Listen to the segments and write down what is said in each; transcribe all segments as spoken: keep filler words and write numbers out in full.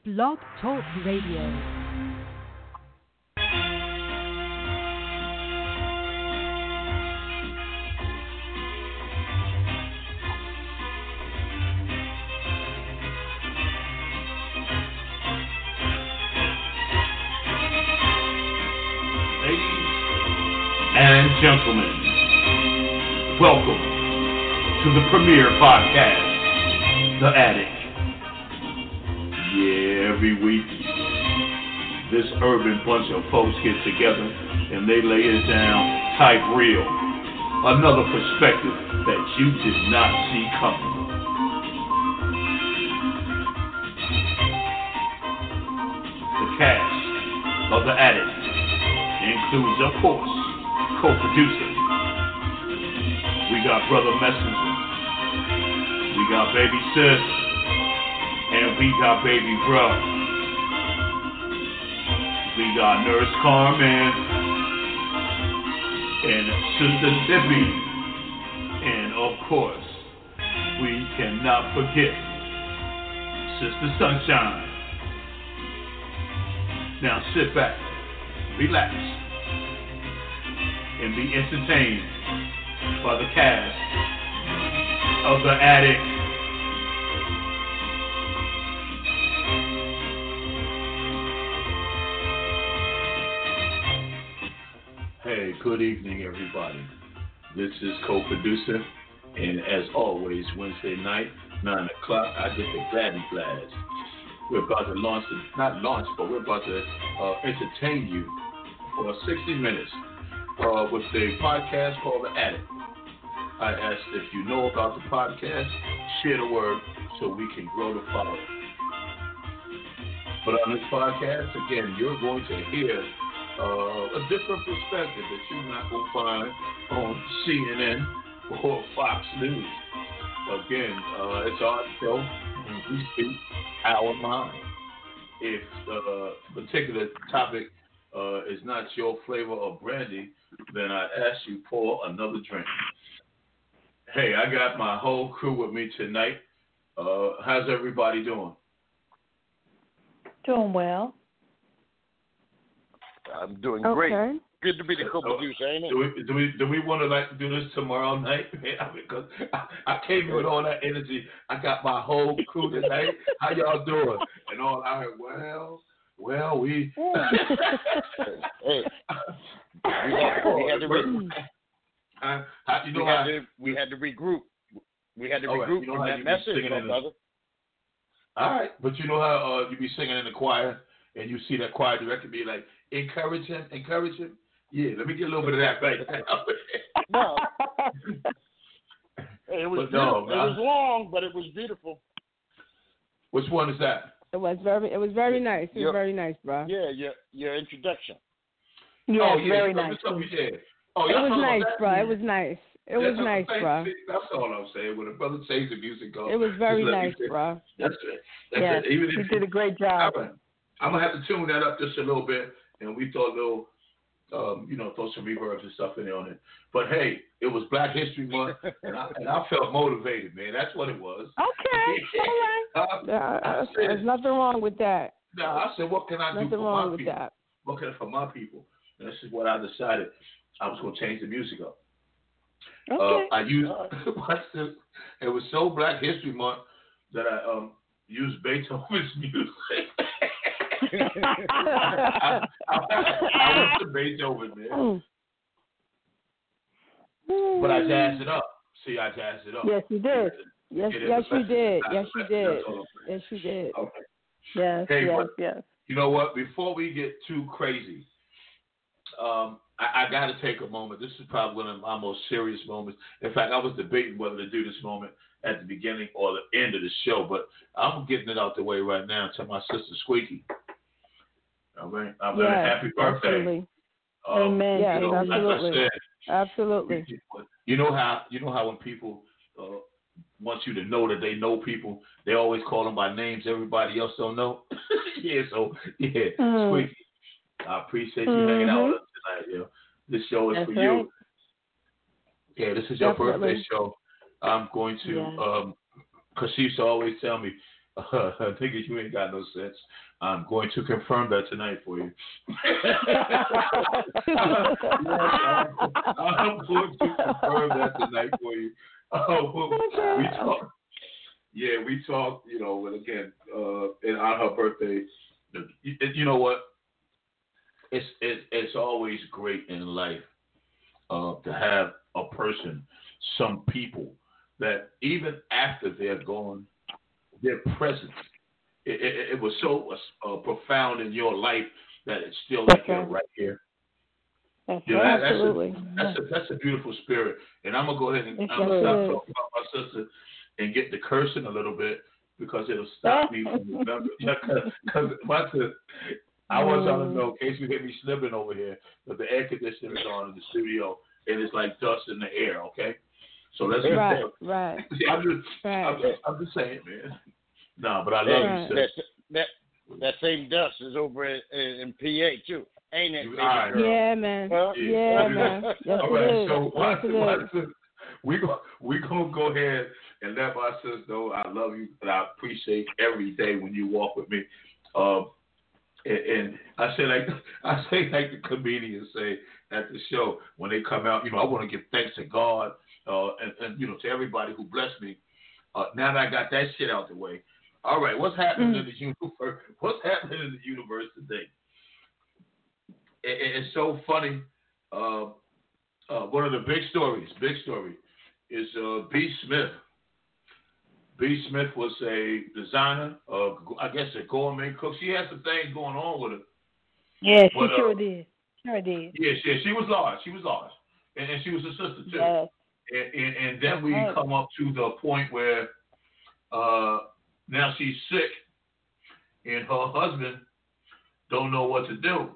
Blog Talk Radio. And gentlemen, welcome to the premiere podcast, The Attic. Yeah, every week, this urban bunch of folks get together and they lay it down type real. Another perspective that you did not see coming. The cast of The Attic includes, of course, co-producer. We got Brother Messenger. We got Baby Sis. And we got Baby Bro. We got Nurse Carmen. And Sister Debbie. And of course, we cannot forget Sister Sunshine. Now sit back, relax, and be entertained by the cast of The Attic. Hey, good evening, everybody. This is co-producer, and as always, Wednesday night, nine o'clock, I get the Gladdy Blast. We're about to launch, the, not launch, but we're about to uh, entertain you for sixty minutes. Uh, with a podcast called The Attic. I asked if you know about the podcast, share the word so we can grow the following. But on this podcast, again, you're going to hear uh, a different perspective that you're not going to find on C N N or Fox News. Again, uh, it's our show, and we speak our mind. If the uh, particular topic uh, is not your flavor of brandy, then I ask you pour another drink. Hey, I got my whole crew with me tonight. Uh, how's everybody doing? Doing well. I'm doing okay. great. Good to be the co-producer, ain't it? Do we do we do we want to like do this tomorrow night? Because I, I came with all that energy. I got my whole crew tonight. How y'all doing? And all I heard, well, well, we. hey. We had, we had to re- uh, how, you know we, had how, to, we had to regroup. We had to right, regroup you know from that message, my brother. All right, but you know how uh, you be singing in the choir and you see that choir director be like, encourage him, encourage him. Yeah, let me get a little bit of that right now. No. It was no, beautiful. It was long, but it was beautiful. Which one is that? It was very, it was very nice. It was your, very nice, bro. Yeah, your your introduction. Yeah, oh, yeah, very so nice. Oh, it was nice, bro. It was nice. It was nice, bro. That's all I'm saying. When a brother changes the music goes, it was very nice, bro. That's it. That's yes, it. Even you if did a great job. I'm, I'm gonna have to tune that up just a little bit, and we thought a little, um, you know, throw some reverbs and stuff in there on it. But hey, it was Black History Month, and I and I felt motivated, man. That's what it was. Okay, all right. I, yeah, I said, there's nothing wrong with that. No, I said, what can I nothing do for wrong my with people? That. What can I for my people? And this is what I decided. I was going to change the music up. Okay. Uh, I used what's this? It was so Black History Month that I um used Beethoven's music. I, I, I went to Beethoven, man. Mm. But I jazzed it up. See, I jazzed it up. Yes, you did. Yes, yes, you did. Yes, you did. Yes, you did. Okay. Yes, hey, yes, but, yes. You know what? Before we get too crazy, um, I, I got to take a moment. This is probably one of my most serious moments. In fact, I was debating whether to do this moment at the beginning or the end of the show, but I'm getting it out the way right now to my sister Squeaky. All right, I'm yes, happy birthday. Absolutely. Um, Amen. Yes, you know, absolutely. Like said, absolutely. You know how you know how when people uh, want you to know that they know people, they always call them by names everybody else don't know. yeah, so yeah, mm. Squeaky. I appreciate you mm-hmm. hanging out with us tonight. You know, this show is That's for right. you. Yeah, this is your Definitely. birthday show. I'm going to, yes. um, because she used to always tell me, Uh, nigga, you ain't got no sense. I'm going to confirm that tonight for you. I'm going to confirm that tonight for you. Uh, we talk. Yeah, we talked. You know, and again, uh, and on her birthday, you, you know what? It's it, it's always great in life uh, to have a person, some people that even after they're gone, their presence, it, it, it was so uh, profound in your life that it's still like you're right here. That's you know, right. that's Absolutely. A, that's, a, that's a beautiful spirit. And I'm going to go ahead and It I'm going to sure stop talking about my sister and get to cursing a little bit because it'll stop me from remembering. Because I want y'all to know, in case you hear me snipping over here, that the air conditioner is on in the studio and it's like dust in the air, okay? So let's just right, right. I'm just, right. I'm just, I'm just saying, man. No, but I love that, you, that, sis. that, that same dust is over in, in P A too, ain't it? Baby right. girl? Yeah, man. Huh? Yeah, yeah man. Yes, all it right, is. so Yes, it watch, is. watch we go, we gonna go ahead and let my sis know I love you and I appreciate every day when you walk with me. Um, and, and I say like I say like the comedians say at the show when they come out, you know, I want to give thanks to God uh, and, and you know to everybody who blessed me. Uh, now that I got that shit out the way, all right, what's happening mm. in the universe? What's happening in the universe today? It, it's so funny. Uh, uh, one of the big stories, big story, is uh, B. Smith. B. Smith was a designer, uh, I guess a gourmet cook. She had some things going on with her. Yeah, she but, uh, sure did. Sure did. Yeah, she, she was large. She was large. And, and she was a sister, too. Yes. And, and, and then we right. come up to the point where uh, now she's sick and her husband don't know what to do.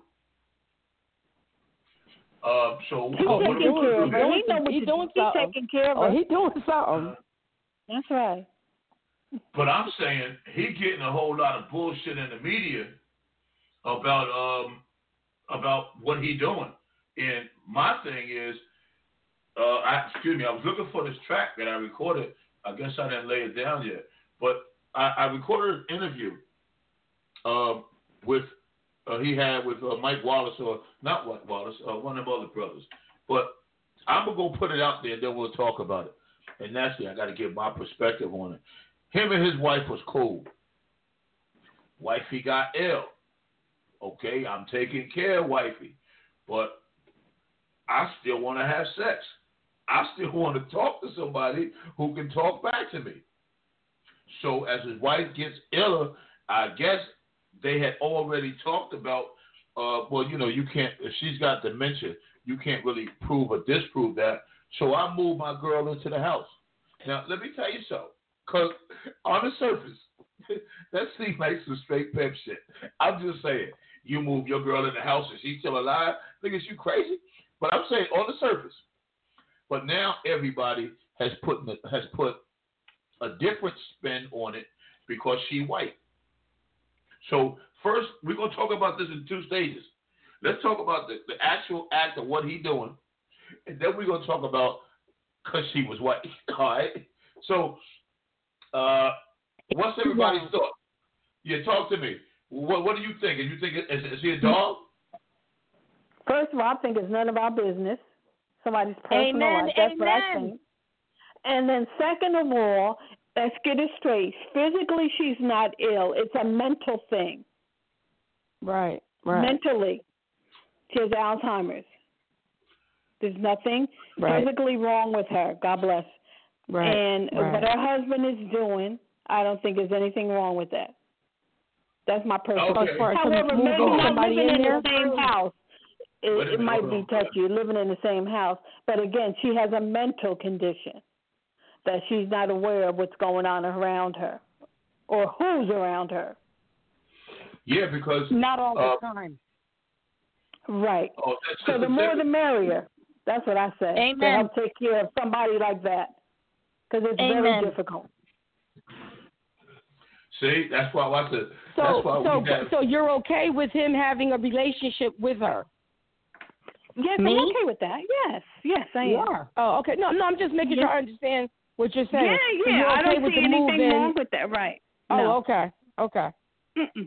Uh, so he's uh, taking care of her. He know what he's doing. He's taking care of her. Oh, he's doing something. That's right. But I'm saying he getting a whole lot of bullshit in the media about um about what he doing. And my thing is, uh, I, excuse me, I was looking for this track that I recorded. I guess I didn't lay it down yet, but I, I recorded an interview uh, with uh, he had with uh, Mike Wallace or not Mike Wallace, uh, one of the other brothers. But I'm gonna go put it out there, and then we'll talk about it. And naturally, I got to give my perspective on it. Him and his wife was cool. Wifey got ill. Okay, I'm taking care of wifey, but I still want to have sex. I still want to talk to somebody who can talk back to me. So as his wife gets iller, I guess they had already talked about, uh, well, you know, you can't, if she's got dementia, you can't really prove or disprove that. So I moved my girl into the house. Now, let me tell you something, because on the surface, that seems like some straight pimp shit. I'm just saying, you move your girl in the house and she's still alive, niggas, you crazy? But I'm saying on the surface. But now everybody has put has put a different spin on it because she white. So first, we're gonna talk about this in two stages. Let's talk about the, the actual act of what he doing, and then we're gonna talk about because she was white. All right. So, uh, what's everybody's yeah. thought? Yeah, talk to me. What What do you think? Is you think is, is he a dog? First of all, I think it's none of our business. Somebody's personal Amen, life. That's amen. what I think. And then second of all, let's get it straight. Physically, she's not ill. It's a mental thing. Right, right. Mentally, she has Alzheimer's. There's nothing right. physically wrong with her. God bless. Right, and right. what her husband is doing, I don't think there's anything wrong with that. That's my personal. Okay. However, maybe not living in, in the same house. It, it might be touchy, living in the same house. But again, she has a mental condition that she's not aware of what's going on around her or who's around her. Yeah, because not all uh, the time. Right. Oh, so the more the merrier. That's what I say. Amen. To help take care of somebody like that, because it's Amen. very difficult. See, that's why I said. So, that's why so, we have, so you're okay with him having a relationship with her? Yes, Me? I'm okay with that. Yes, yes, I you am. Are. Oh, okay. No, no, I'm just making yes. sure I understand what you're saying. Yeah, so yeah. you're okay I don't with see the anything move wrong with that. Right, Oh, no. okay, okay. Mm-mm.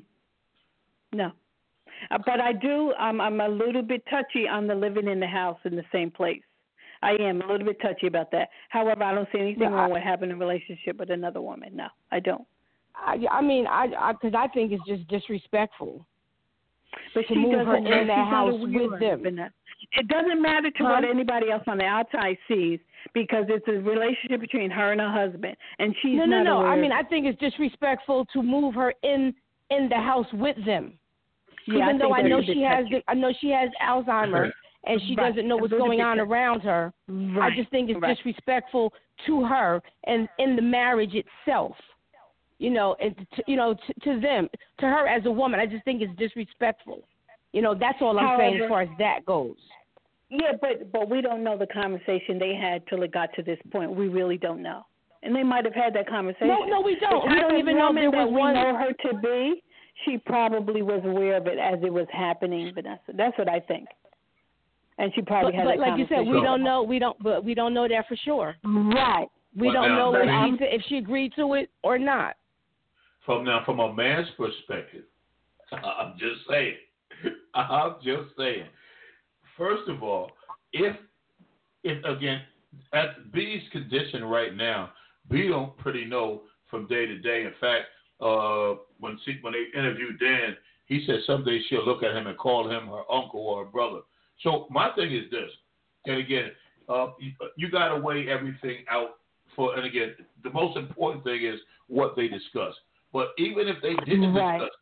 No. Uh, but I do, um, I'm a little bit touchy on the living in the house in the same place. I am a little bit touchy about that. However, I don't see anything No, wrong I, with having a relationship with another woman. No, I don't. I, I mean, I, because I, I think it's just disrespectful. But to she move her doesn't know. in that She's house not aware with them. of that. It doesn't matter to Huh? what anybody else on the outside sees because it's a relationship between her and her husband, and she's no, no, not no. aware. I mean, I think it's disrespectful to move her in in the house with them. Yeah, Even I though I think know that's a she bit has, touchy. the, I know she has Alzheimer's and she Right. doesn't know A what's little going bit on touchy. around her. Right. I just think it's Right. disrespectful to her and in the marriage itself. You know, and to, you know, to, to them, to her as a woman, I just think it's disrespectful. You know, that's all I'm However, saying as far as that goes. Yeah, but but we don't know the conversation they had till it got to this point. We really don't know, and they might have had that conversation. No, no, we don't. The We type don't of even know if woman there was that we one. know her to be. She probably was aware of it as it was happening, Vanessa. That's what I think. And she probably But, had but that like you said, conversation. we don't know. We don't. But we don't know that for sure. Right. We Well, don't now, know if let me- she if she agreed to it or not. From now, from a man's perspective, I'm just saying. I'm just saying. First of all, if if again at B's condition right now, B don't pretty know from day to day. In fact, uh, when she, when they interviewed Dan, he said someday she'll look at him and call him her uncle or her brother. So my thing is this, and again, uh, you, you got to weigh everything out for. And again, the most important thing is what they discuss. But even if they didn't Right. discuss,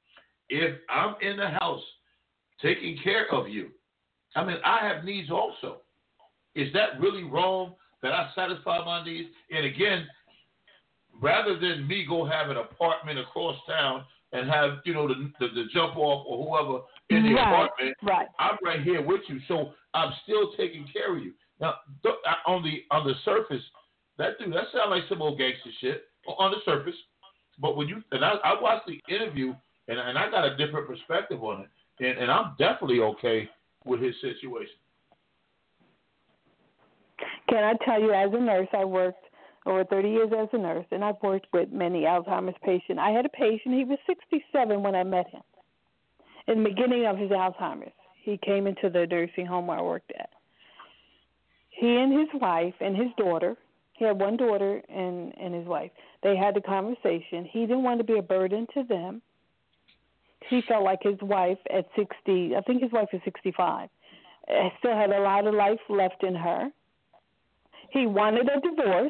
if I'm in the house taking care of you, I mean, I have needs also. Is that really wrong that I satisfy my needs? And again, rather than me go have an apartment across town and have, you know, the the, the jump off or whoever in the Right. apartment, Right. I'm right here with you. So I'm still taking care of you. Now, th- on the on the surface, that dude, that sounds like some old gangster shit on the surface. But when you, and I, I watched the interview, and, and I got a different perspective on it, and, and I'm definitely okay with his situation. Can I tell you, as a nurse, I worked over thirty years as a nurse, and I've worked with many Alzheimer's patients. I had a patient, he was sixty-seven when I met him, in the beginning of his Alzheimer's. He came into the nursing home where I worked at. He and his wife and his daughter, he had one daughter and, and his wife, they had the conversation. He didn't want to be a burden to them. He felt like his wife at sixty, I think his wife is sixty-five, still had a lot of life left in her. He wanted a divorce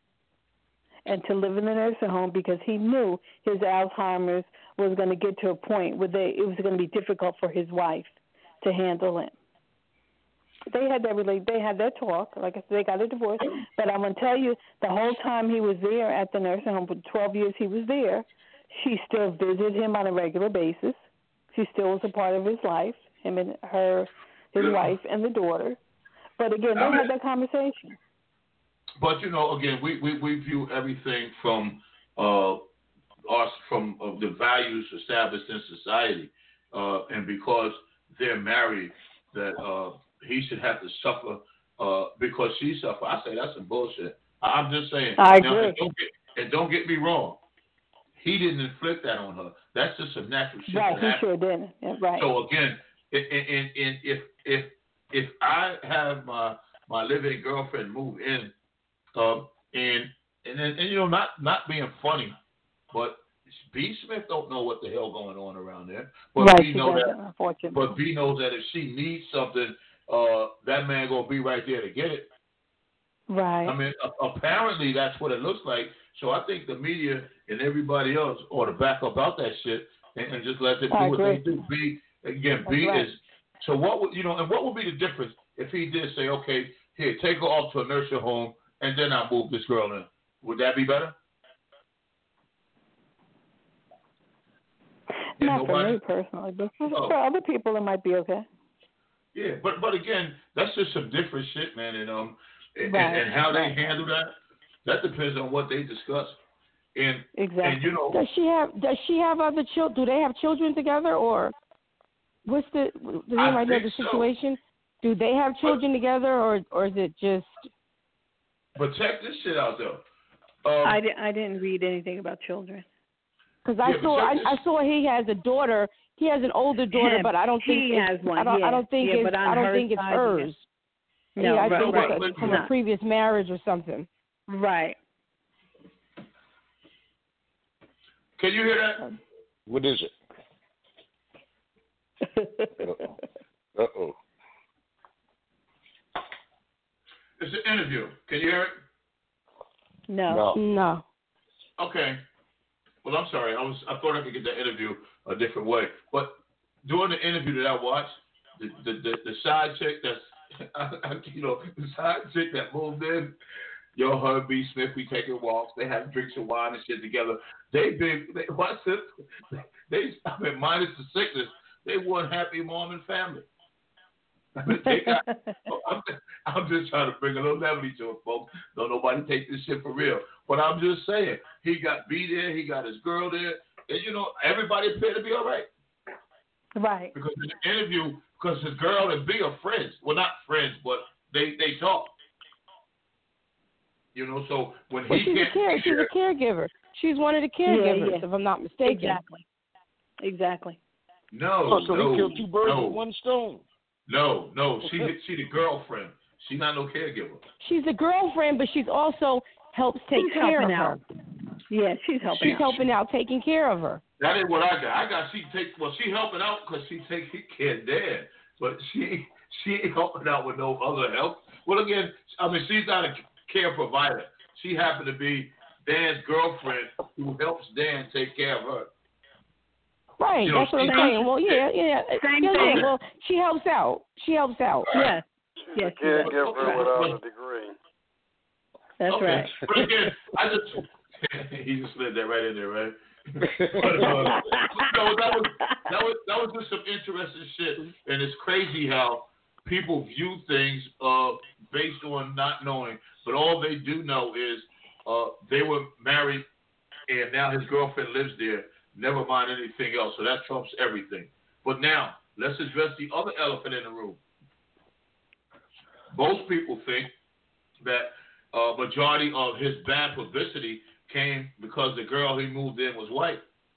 and to live in the nursing home because he knew his Alzheimer's was going to get to a point where they, it was going to be difficult for his wife to handle him. They had that relate. They had that talk. Like I said, they got a divorce. But I'm going to tell you, the whole time he was there at the nursing home, for twelve years he was there, she still visited him on a regular basis. She still was a part of his life, him and her, his wife and the daughter. But again, they had that conversation. But you know, again, we, we, we view everything from uh, us from uh, the values established in society, uh, and because they're married, that uh, he should have to suffer uh, because she suffered. I say that's some bullshit. I'm just saying. I now, agree. And don't, get, and don't get me wrong. He didn't inflict that on her. That's just some natural shit. Right, that he happens. sure didn't. Yeah, right. So again, and, and, and if if if I have my my living girlfriend move in, um, and and and, and you know, not not being funny, but B Smith don't know what the hell going on around there. But right, B she know doesn't, that. unfortunately. But B knows that if she needs something, uh, that man gonna be right there to get it. Right. I mean, a- apparently that's what it looks like. So I think the media and everybody else ought to back up out that shit and, and just let them do I what agree. they do. B again, That's B right. is. So what would you know? And what would be the difference if he did say, okay, here, take her off to a nursing home, and then I move this girl in? Would that be better? Yeah, Not nobody- for me personally, but for, Oh. for other people it might be okay. Yeah, but but again, that's just some different shit, man. And um, and, Right, and how they right. handle that, that depends on what they discuss. And Exactly. and you know, Does she have Does she have other children? Do they have children together, or what's the? Does anybody know think the so. situation? Do they have children together, or or is it just? but check this shit out though. Um, I, di- I didn't read anything about children. Because I Yeah, saw I, this- I saw he has a daughter. He has an older daughter, Him. but I don't think He it's, has one, I don't yeah. I don't think Yeah, it's but on I don't her think it's side, hers. No, yeah, I right, think right. it's a, from Not. a previous marriage or something. Right. Can you hear that? What is it? Uh oh. It's an interview. Can you hear it? No. No. No. Okay. Well, I'm sorry. I was I thought I could get the interview a different way. But during the interview that I watched, the the, the, the side chick that's I, I, you know the side chick that moved in, yo, her B. Smith, we taking walks. They have drinks of wine and shit together. They been they watch this. They I mean minus the sickness, they one happy mom and family. I mean, they got, I'm, I'm just trying to bring a little levity to it, folks. Don't nobody take this shit for real. But I'm just saying, he got B there, he got his girl there, and you know, everybody appeared to be all right. Right. Because in the interview, because his girl and B are friends. Well, not friends, but they, they talk. You know, so when Well, he she's can't a care, be she's there, a caregiver. She's one of the caregivers, yeah. if I'm not mistaken. Exactly. Exactly. no, Oh, so no, he killed two birds no, with one stone. no, no. She she the girlfriend. She not no caregiver. She's a girlfriend, but she's also helps take She's care of helping her. out. Yeah, she's helping She's out. helping out, taking care of her. That ain't what I got. I got she take well she helping out because she taking care of Dad, but she she ain't helping out with no other help. Well, again, I mean she's not a care provider. She happened to be Dan's girlfriend who helps Dan take care of her. Right, You know, that's what I'm she- saying. Well, yeah, yeah. Same yeah, thing. yeah, well, she helps out. She helps out. Yes. Yes, she does. Caregiver Okay. without a degree. That's okay. right. But again, I just he just slid that right in there, right? but, uh, no, that was that was that was just some interesting shit, and it's crazy how people view things uh, based on not knowing, but all they do know is uh, they were married, and now his girlfriend lives there. Never mind anything else, so that trumps everything. But now let's address the other elephant in the room. Most people think that uh, majority of his bad publicity came because the girl he moved in was white.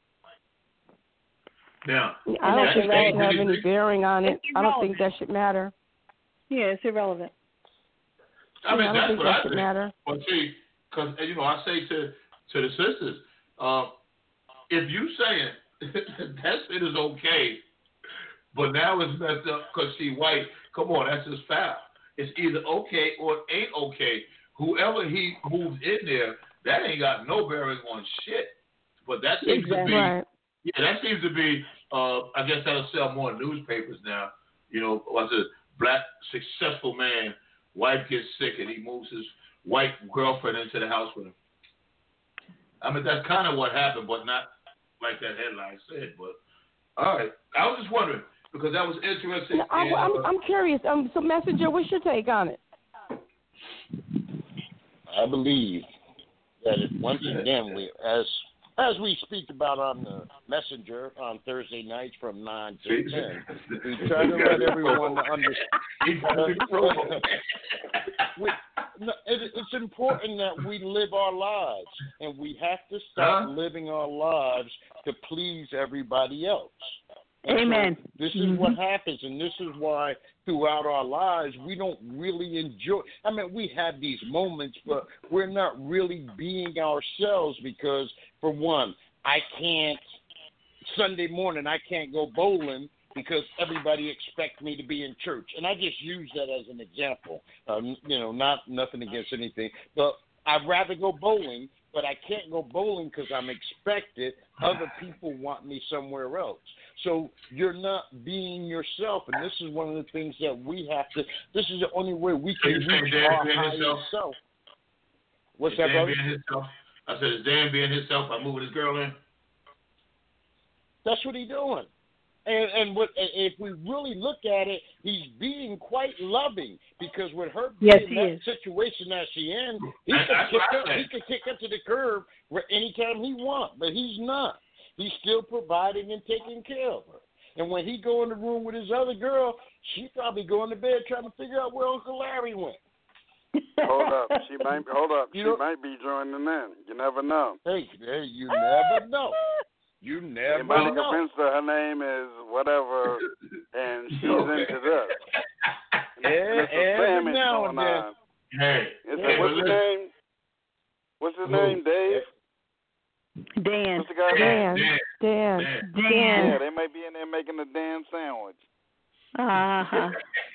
Now, I don't that think that ain't should have any anything- bearing on it. It's I don't think irrelevant. that should matter. Yeah, it's irrelevant. I mean, Yeah, I don't that's think what that I should think. matter. But see, because you know, I say to to the sisters, uh, if you saying that shit is okay, but now it's messed up because she white, come on, that's just foul. It's either okay or it ain't okay. Whoever he moves in there, that ain't got no bearing on shit. But that seems to be, Right. yeah, that seems to be. Uh, I guess that'll sell more newspapers now. You know, what's a black successful man, wife gets sick and he moves his white girlfriend into the house with him. I mean, that's kind of what happened, but not like that headline said. But all right, I was just wondering because that was interesting. No, I, and, I'm, uh, I'm curious. Um, so, Messenger, what's your take on it? I believe that it, once again, we as as we speak about on the Messenger on Thursday nights from nine to ten, we try to let everyone understand. we, no, it, it's important that we live our lives, and we have to stop Huh? living our lives to please everybody else. And Amen. so this is Mhm. what happens, and this is why throughout our lives we don't really enjoy. I mean, we have these moments, but we're not really being ourselves because, for one, I can't Sunday morning I can't go bowling because everybody expects me to be in church, and I just use that as an example. Um, you know, not nothing against anything, but I'd rather go bowling, but I can't go bowling because I'm expected. Other people want me somewhere else. So you're not being yourself, and this is one of the things that we have to. This is the only way we So can you're saying reach Dan our being highest himself? self. What's Is that, Dan brother? being himself? I said, is Dan being himself by moving his girl in? That's what he's doing. And and what if we really look at it, he's being quite loving because with her being Yes, in he that is. situation that she in, he That's- could that's kick what I her, said. he could kick her to the curb where anytime he wants, but he's not. He's still providing and taking care of her. And when he go in the room with his other girl, she probably going to bed trying to figure out where Uncle Larry went. Hold up, she might hold up. You she know- might be joining in. You never know. Hey, hey, you never know. You never Anybody know. convinced her her name is whatever, and she's into this. Yeah, every now and then. Hey, It's hey, a, what's his name? What's his Who? name? Dave? Dan. What's the guy's Dan. name? Dan. Dan. Dan. Yeah, they might be in there making a Dan sandwich. Uh-huh.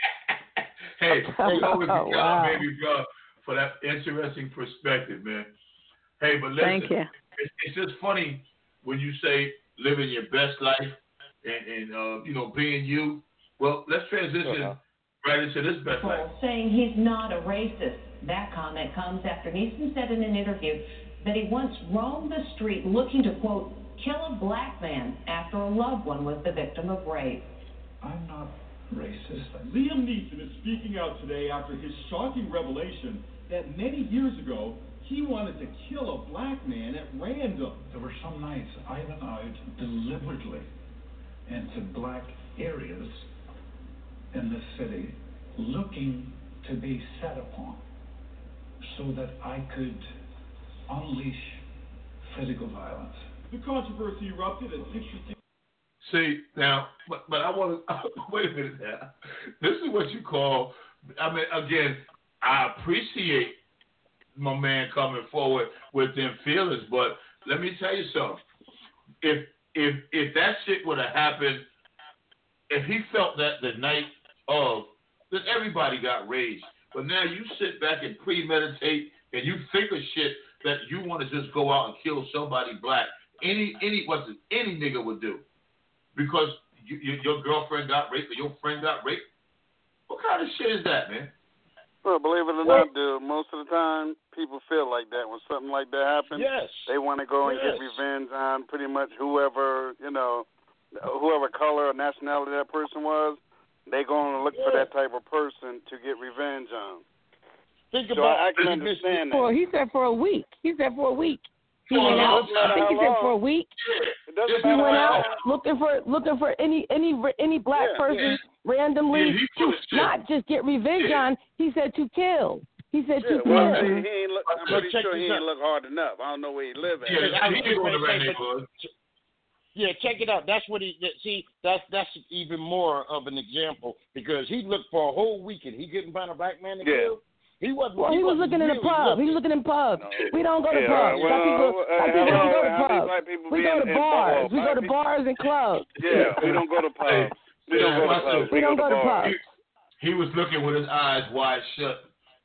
Hey, you always Oh, be wow. out, baby girl, for that interesting perspective, man. Hey, but listen, Thank you. It's, it's just funny when you say living your best life and, and uh, you know, being you. Well, let's transition Uh-huh. right into this best life. Saying he's not a racist. That comment comes after Neeson said in an interview that he once roamed the street looking to, quote, kill a black man after a loved one was the victim of rape. I'm not racist. Liam Neeson is speaking out today after his shocking revelation that many years ago he wanted to kill a black man at random. There were some nights I went out deliberately into black areas in the city looking to be set upon so that I could unleash physical violence. The controversy erupted at sixty-six. See, now, but, but I want to, wait a minute now. This is what you call, I mean, again, I appreciate my man coming forward with them feelings, but let me tell you something. If, if, if that shit would have happened, if he felt that the night of, then everybody got raged. But now you sit back and premeditate and you think of shit that you want to just go out and kill somebody black. Any, any, what's it, any nigga would do. Because you, you, your girlfriend got raped or your friend got raped? What kind of shit is that, man? Well, believe it or not, dude, most of the time people feel like that when something like that happens. Yes. They want to go and Yes. get revenge on pretty much whoever, you know, whoever color or nationality that person was. They going to look Yeah. for that type of person to get revenge on. Think So about I, I can understand For, that. he said for a week. He said for a week. He For a went out. long time. I think he said for a week. It doesn't He He matter went how out looking for looking for any any any black Yeah, person yeah. randomly Yeah, he to full of shit. not just get revenge Yeah. on. He said to kill. He said Yeah, to well, kill. see, he ain't look, I'm But pretty check sure this he ain't out. look hard enough. I don't know where he live at. Yeah, I was he just can go in the gonna right say, but- neighborhood. Yeah, check it out. That's what he that- see. That's that's even more of an example because he looked for a whole weekend. He couldn't find a black man to Yeah. kill. He wasn't. Well, he, he was wasn't looking in really a pub. He was looking. looking in pubs. No. We don't go to Yeah, pubs. well, Black people, uh, black people hello, don't go to how many pubs. black people We be go in- to in bars. Buffalo? We go Black to people- bars and clubs. Yeah, we don't go to pubs. We don't go to pubs. We don't go to bars. pubs. He, he was looking with his eyes wide shut.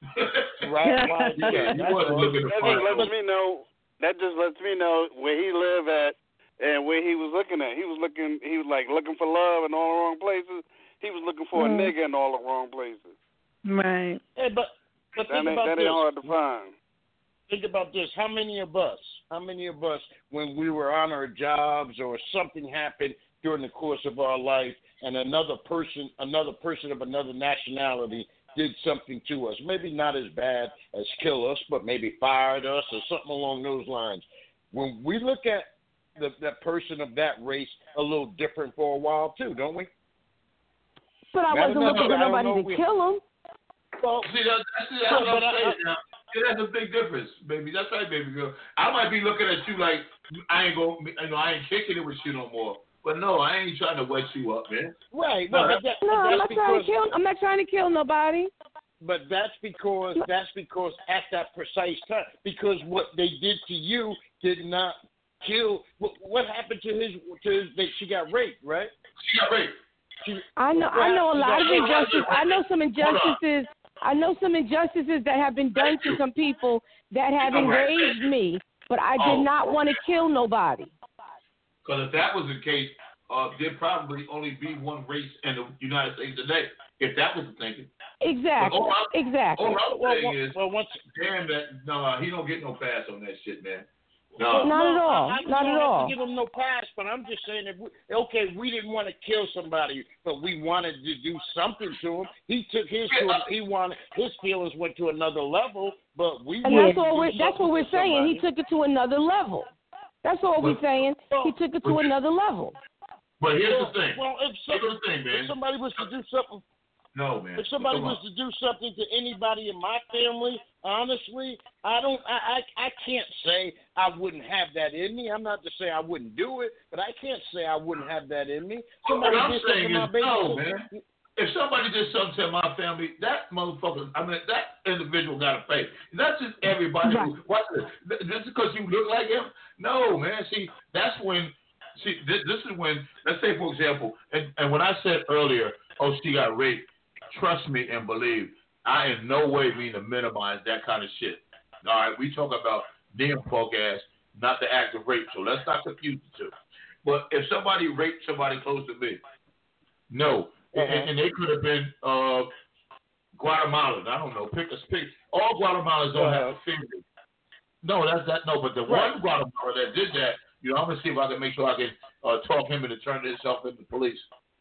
Right, right. Yeah, Yeah, he that's wasn't all. looking to That find just lets me know. That just lets me know where he live at and where he was looking at. He was looking. He was like looking for love in all the wrong places. He was looking for Mm. a nigga in all the wrong places. Right. Hey, but but That think ain't, about that this. ain't hard to find. Think about this. How many of us? How many of us, when we were on our jobs or something happened during the course of our life, and another person, another person of another nationality did something to us? Maybe not as bad as kill us, but maybe fired us or something along those lines. When we look at the, that person of that race, a little different for a while too, don't we? But I Now, wasn't no, looking no, for I don't nobody know to we- kill him. Well, See, that, that's, that's But- what I'm but I- saying now. Yeah, that's a big difference, baby. That's right, baby girl. I might be looking at you like I ain't go, you know, I ain't kicking it with you no more. But no, I ain't trying to wet you up, man. right. No, But, that, No, but I'm that's not because, trying to kill. I'm not trying to kill nobody. But that's because that's because at that precise time, because what they did to you did not kill. What, what happened to his? To his? That she got raped, right? She got raped. She, I know. I know a lot of Hold on. injustices. I know some Hold on. injustices. I know some injustices that have been done to some people that have All right. enraged me, but I Oh. did not want to kill nobody. Because if that was the case, uh, there'd probably only be one race in the United States today. If that was the thinking. Exactly. But all I'm- Exactly. All I'm well, saying well, is, well, once damn that, no, he don't get no pass on that shit, man. Not No. at all. I, I Not don't at have all. to give him no pass, but I'm just saying that we, okay, we didn't want to kill somebody, but we wanted to do something to him. He took his to a, he wanted his feelings went to another level, but we And wanted that's what to we're do that's what we're something to saying. He somebody. took it to another level. That's what we're Well, saying. He took it to well, another level. But here's well, the thing. well, if, some, Here's the thing, if man. somebody was to do something, No, man. If somebody Come was on. to do something to anybody in my family, honestly, I don't. I, I I can't say I wouldn't have that in me. I'm not to say I wouldn't do it, but I can't say I wouldn't have that in me. Somebody what I'm did saying something to my is, baby. no, man. If somebody did something to my family, that motherfucker, I mean, that individual got to pay. That's just everybody. Right. Who, watch this. Just because you look like him? No, man. See, that's when, see, this, this is when, let's say, for example, and, and when I said earlier, oh, she got raped, trust me and believe, I in no way mean to minimize that kind of shit. All right, we talk about damn punk ass, not the act of rape, so let's not confuse the two. But if somebody raped somebody close to me, no. Uh-huh. And, and they could have been uh, Guatemalan. I don't know. Pick a pick. All Guatemalans don't uh-huh. have to fear me. No, that's that. No, but the right. one Guatemalan that did that, you know, I'm gonna see if I can make sure I can uh, talk him into turning himself into police.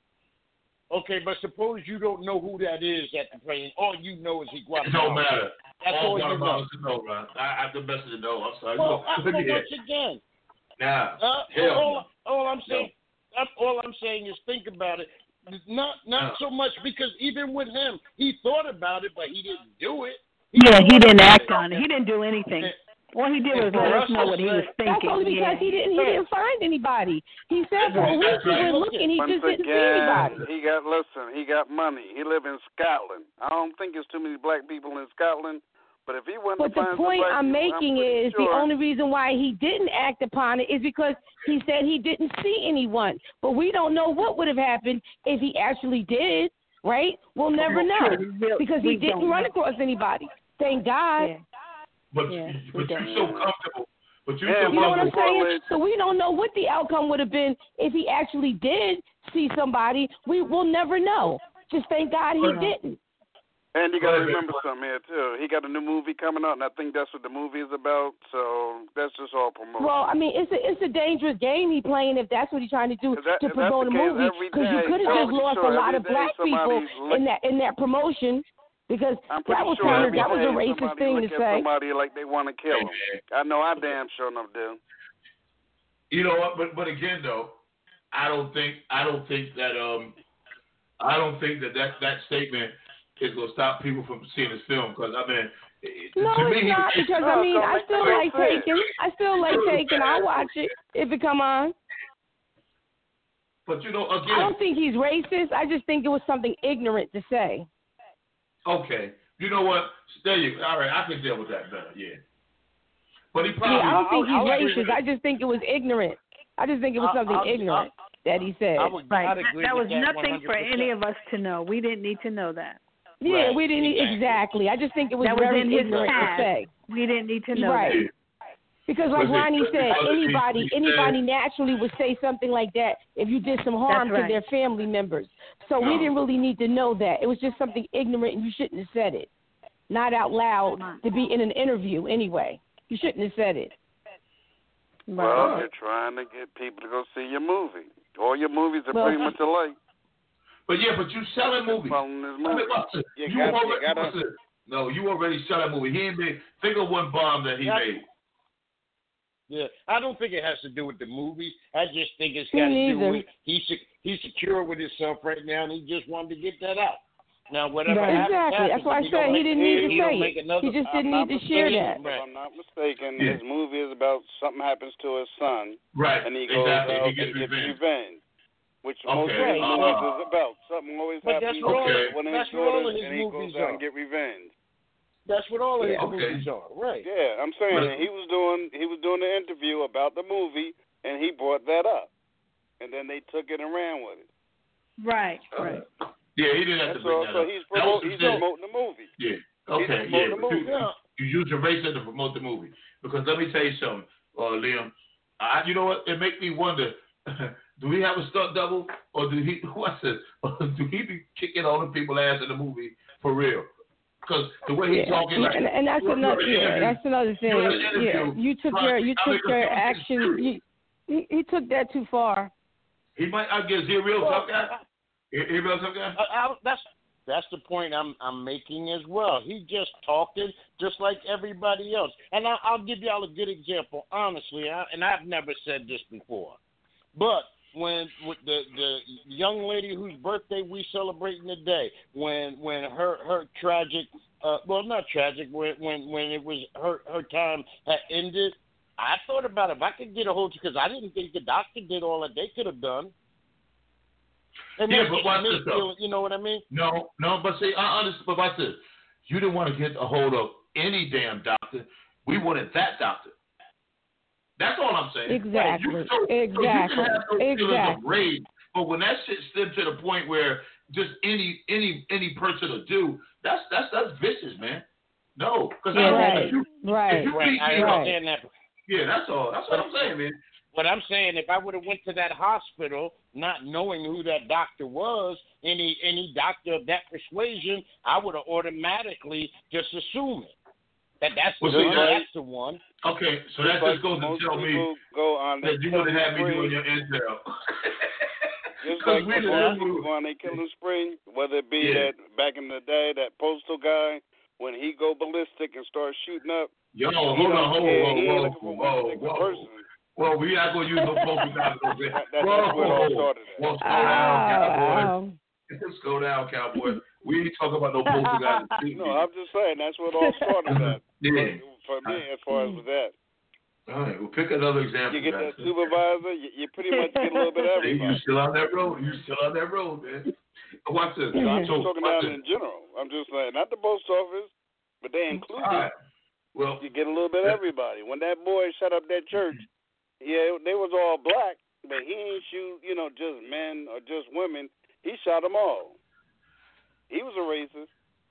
Okay, but suppose you don't know who that is at the plane. All you know is he Guatemalan. It don't matter. That's all, all you know. know, man. I, I'm the best to know. I'm sorry. Well, no, I, well once again, now, uh, hell all, all I'm saying, no. all I'm saying is think about it. Not not so much because even with him, he thought about it, but he didn't do it. He yeah, he didn't act it. on it. He didn't do anything. And, All he did was let us know what he was thinking. That's only because yeah. he didn't he didn't find anybody. He said for a week he was looking, he Once just didn't again, see anybody. He got listen, he got money. He live in Scotland. I don't think there's too many black people in Scotland. But if he wanted But to the find point some I'm black making people, I'm is sure. the only reason why he didn't act upon it is because he said he didn't see anyone. But we don't know what would have happened if he actually did, right? We'll never know because he didn't run across anybody. Thank God. Yeah. But, yeah, but you're so comfortable. But you're yeah, so you know what I'm comfortable. saying? So we don't know what the outcome would have been if he actually did see somebody. We will never know. Just thank God he didn't. And you got to remember something here, too. He got a new movie coming out, and I think that's what the movie is about. So that's just all promotion. Well, I mean, it's a it's a dangerous game he playing if that's what he's trying to do that, to promote a movie. Because you could have just lost a lot of black people in that in that promotion. Because that was sure kind of that was a day racist thing to look at say. Somebody like they want to kill him. I know I damn sure enough do. You know what? But but again, though, I don't think I don't think that um I don't think that that, that statement is gonna stop people from seeing this film. Because I mean, no, to it's me, not. it's, Because no, I mean, I still like sense. Taken. I still like Taken. I'll watch it if it come on. But you know, again, I don't think he's racist. I just think it was something ignorant to say. Okay, you know what? There you. All right, I can deal with that better. Yeah. But he probably. Yeah, I don't think I'll, he's I'll racist. I just think it was ignorant. I just think it was something I'll, I'll, ignorant I'll, that he said. I would, Right. I'd agree that with was that nothing one hundred percent. for any of us to know. We didn't need to know that. Yeah, Right. we didn't Exactly. exactly. I just think it was That was very in his ignorant past. to say. We didn't need to know Right. that. Because like Was it Ronnie just said, because he- anybody he anybody said- naturally would say something like that if you did some harm That's right. to their family members. So No. we didn't really need to know that. It was just something ignorant and you shouldn't have said it. Not out loud to be in an interview anyway. You shouldn't have said it. Well, you're trying to get people to go see your movie. All your movies are Well, pretty much alike. But yeah, but you selling movies. Following this I mean, movie. listen, You you, gotta- already, you gotta- listen, no, you already selling a movie. He ain't made. Think of one bomb that he That's- made. Yeah, I don't think it has to do with the movie. I just think it's Me got to do neither. with he's he's secure with himself right now, and he just wanted to get that out. Now, whatever Right. happens, Exactly. happens. That's why I If he don't said he make- didn't need to he don't say make it. another- He just I'm didn't not need to share mistaken, that. If I'm not mistaken, Yeah. his movie is about something happens to his son, Right. and he goes exactly. out He gets and gets revenge. revenge, which Okay, most of his uh, movies is about. Something always But happens that's what all- to one of his that's what all of daughters, his and he movies goes out are. and get revenge. That's what all of his Yeah. Okay. movies are, right? Yeah, I'm saying Right. that he was doing he was doing an interview about the movie, and he brought that up, and then they took it and ran with it. Right, Uh, right. Yeah, he didn't have That's to bring all. that So up. he's That was promote, the he's thing. promoting the movie. Yeah. Okay. promoting Yeah. the but movie. You, Yeah. you use your racer to promote the movie because let me tell you something, uh, Liam. I, you know what? It makes me wonder. Do he have a stunt double, or do he? What's it? Or do he be kicking all the people ass in the movie for real? Because the way he's Yeah, talking, yeah, like, and, and that's you're- another. you're Yeah, an that's another thing. You're an Yeah, interview. you took Right. your you I mean, took your because action. it's- You, he, he took that too far. He might. I guess he a real Well, tough guy. He, he a real tough guy. I, I, that's that's the point I'm I'm making as well. He just talking just like everybody else. And I, I'll give y'all a good example, honestly. I, and I've never said this before, but when with the the young lady whose birthday we celebrating today, when when her her tragic, uh, well not tragic, when when when it was her her time had ended, I thought about it. If I could get a hold, because I didn't think the doctor did all that they could have done. And yeah, but watch this feel, you know what I mean? No, no, but see, I understand. But watch this. You didn't want to get a hold of any damn doctor. We wanted that doctor. That's all I'm saying. Exactly. Like, so, exactly. So you can have those exactly. feelings of rage, but when that shit slips to the point where just any any any person will do, that's that's that's vicious, man. No, because yeah, I right, if you, right, if you right. I understand right. that. Yeah, that's all. That's what I'm saying, man. But I'm saying if I would have went to that hospital not knowing who that doctor was, any any doctor of that persuasion, I would have automatically just assumed it. That that's the, well, see, one, that, that's the one. Okay, so that just goes to tell me go on that you would have had me doing your intel. Just like when people go on their killing spree, whether it be yeah. that back in the day, that postal guy, when he go ballistic and start shooting up. Yo, hold on, hold on, whoa, whoa, whoa, whoa. Well, we not going to use no postal guys a little bit. That, that, that's where it all started at. Well, slow down, cowboy. Slow down, cowboy. We ain't talking about no postal guys. No, I'm just saying, that's where it all started at. Yeah. For, for me, as far as with that. All right, well, pick another example. You get guys. that supervisor, you, you pretty much get a little bit of everybody. You still on that road? You still on that road, man? Watch this. No, I'm just so, talking about in general. I'm just saying, not the post office, but they include right. Well, you get a little bit of everybody. When that boy shut up that church, yeah, they was all black, but he ain't shoot, you know, just men or just women. He shot them all. He was a racist.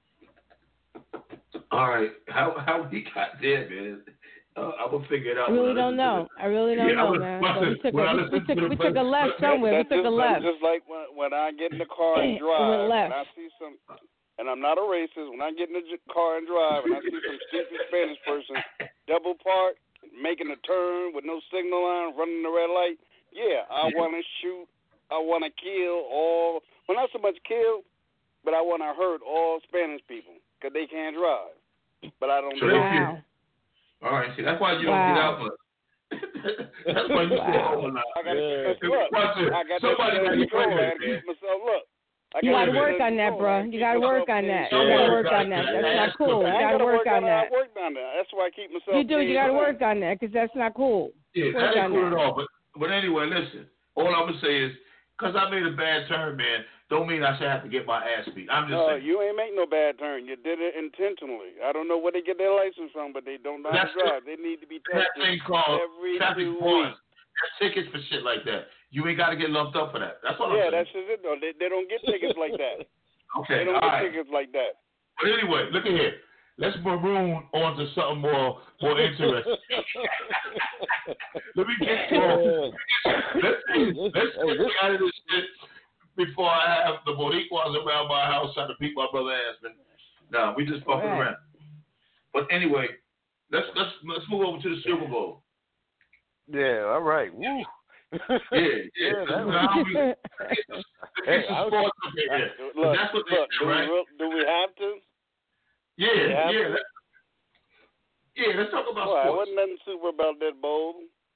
All right, how how he got there, man? Uh, I will figure it out. I really don't know. I really don't yeah, know, was, man. So we took a, we, we took we took a left somewhere. That's we took just, a left. Just like when when I get in the car and drive, and I see some, and I'm not a racist. When I get in the car and drive, and I see some stupid Spanish person double park, making a turn with no signal on, running the red light. Yeah, I yeah. want to shoot. I want to kill all. Well, not so much kill, but I want to hurt all Spanish people because they can't drive. But I don't. So wow. All right, see, that's why you wow. don't get out much. That's why you stay wow. home a lot. I got to look. I got Somebody to got to control. I got to keep myself up. You got to work on that, bro. You got to work on that. You got to work on that. That's not cool. You got to work on that. I worked on that. That's why I keep myself. You do. You got to work on that because that's not cool. Yeah, that ain't cool at all. But but anyway, listen. All I'm gonna say is, because I made a bad turn, man, don't mean I should have to get my ass beat. I'm just no, saying. you ain't make no bad turn. You did it intentionally. I don't know where they get their license from, but they don't know how to drive. They need to be tested that thing called every traffic two points. weeks. There's tickets for shit like that. You ain't got to get lumped up for that. That's all yeah, I'm saying. that's just it, though. They, they don't get tickets like that. Okay, they don't all get right. tickets like that. But anyway, look at here. Let's maroon on to something more more interesting. Let me get to let's let's get out of this shit before I have the Boricuas around my house trying to beat my brother ass, man. No, we just fucking right. around. But anyway, let's let's let's move over to the Super Bowl. Yeah, all right. Woo. Yeah, yeah. yeah that was, we, was, hey, sports up here. Look, that's what look, they, do, right? we, do we have to? Yeah, yeah. Yeah, let's, yeah, let's talk about well, sports. Wasn't nothing super about that bowl.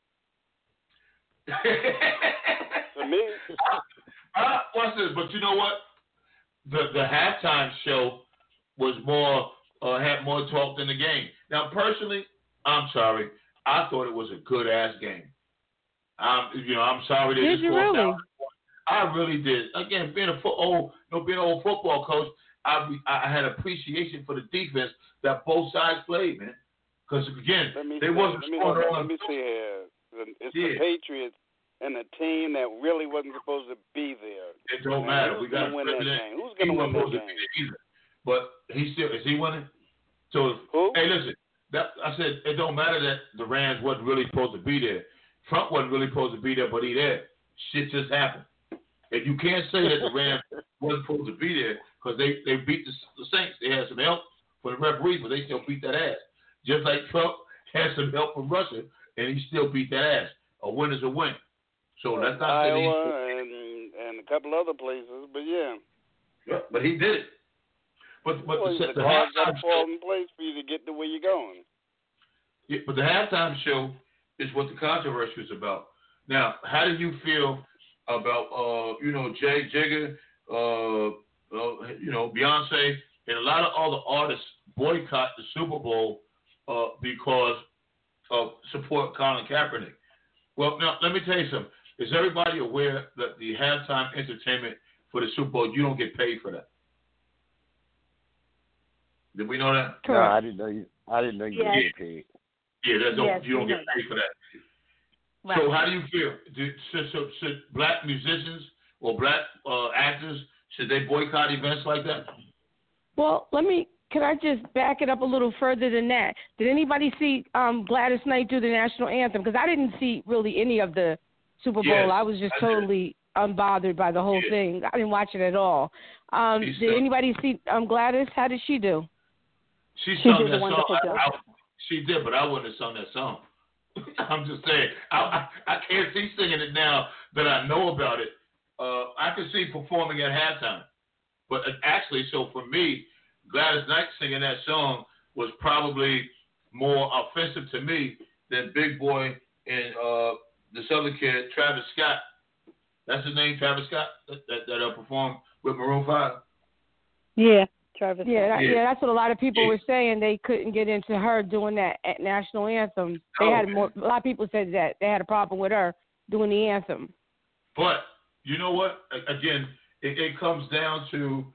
To me. Uh, watch this, but you know what? The the halftime show was more uh, had more talk than the game. Now, personally, I'm sorry. I thought it was a good ass game. Um, you know, I'm sorry. Did you really? Down. I really did. Again, being a fo- old, you know, being an old football coach, I I had appreciation for the defense that both sides played, man. Because again, they wasn't let me, scoring let on. me see here. It's yeah. the Patriots and a team that really wasn't supposed to be there. It don't Man, matter. Who's we got to win that game? Who's going to win that game? Either. But he still is he winning? So Who? Hey, listen. That, I said it don't matter that the Rams wasn't really supposed to be there. Trump wasn't really supposed to be there, but he there. Shit just happened. And you can't say that the Rams wasn't supposed to be there because they, they beat the, the Saints. They had some help from the referees, but they still beat that ass. Just like Trump had some help from Russia, and he still beat that ass. A win is a win. So that's not Iowa and and a couple other places, but yeah. Yeah, but he did it. But but well, the, the, the cards got halftime to fall show, in place for you to get to where you're going. Yeah, but the halftime show is what the controversy is about. Now, how do you feel about uh, you know, Jay Jigga, uh, uh, you know, Beyonce, and a lot of other artists boycott the Super Bowl uh, because of support Colin Kaepernick. Well, now let me tell you something. Is everybody aware that the halftime entertainment for the Super Bowl, you don't get paid for that? Did we know that? No, I didn't know you. I didn't know you yes. get paid. Yeah, that's yes, you don't get paid that. for that. Right. So how do you feel? Do, should, should, should black musicians or black uh, actors, should they boycott events like that? Well, let me. Can I just back it up a little further than that? Did anybody see um, Gladys Knight do the national anthem? Because I didn't see really any of the Super Bowl. Yes, I was just I totally did. unbothered by the whole yeah. thing. I didn't watch it at all. Um, did still, anybody see um, Gladys? How did she do? She, she sung that song. I, I, she did, but I wouldn't have sung that song. I'm just saying. I, I, I can't see singing it now that I know about it. Uh, I can see performing at halftime. But actually, so for me, Gladys Knight singing that song was probably more offensive to me than Big Boy and uh, this other kid, Travis Scott. That's his name, Travis Scott, that that, that uh, performed with Maroon five. Yeah, Travis. Yeah, that, yeah, yeah, that's what a lot of people yeah. were saying. They couldn't get into her doing that at national anthem. They oh, had more. A lot of people said that they had a problem with her doing the anthem. But you know what? Again, it, it comes down to.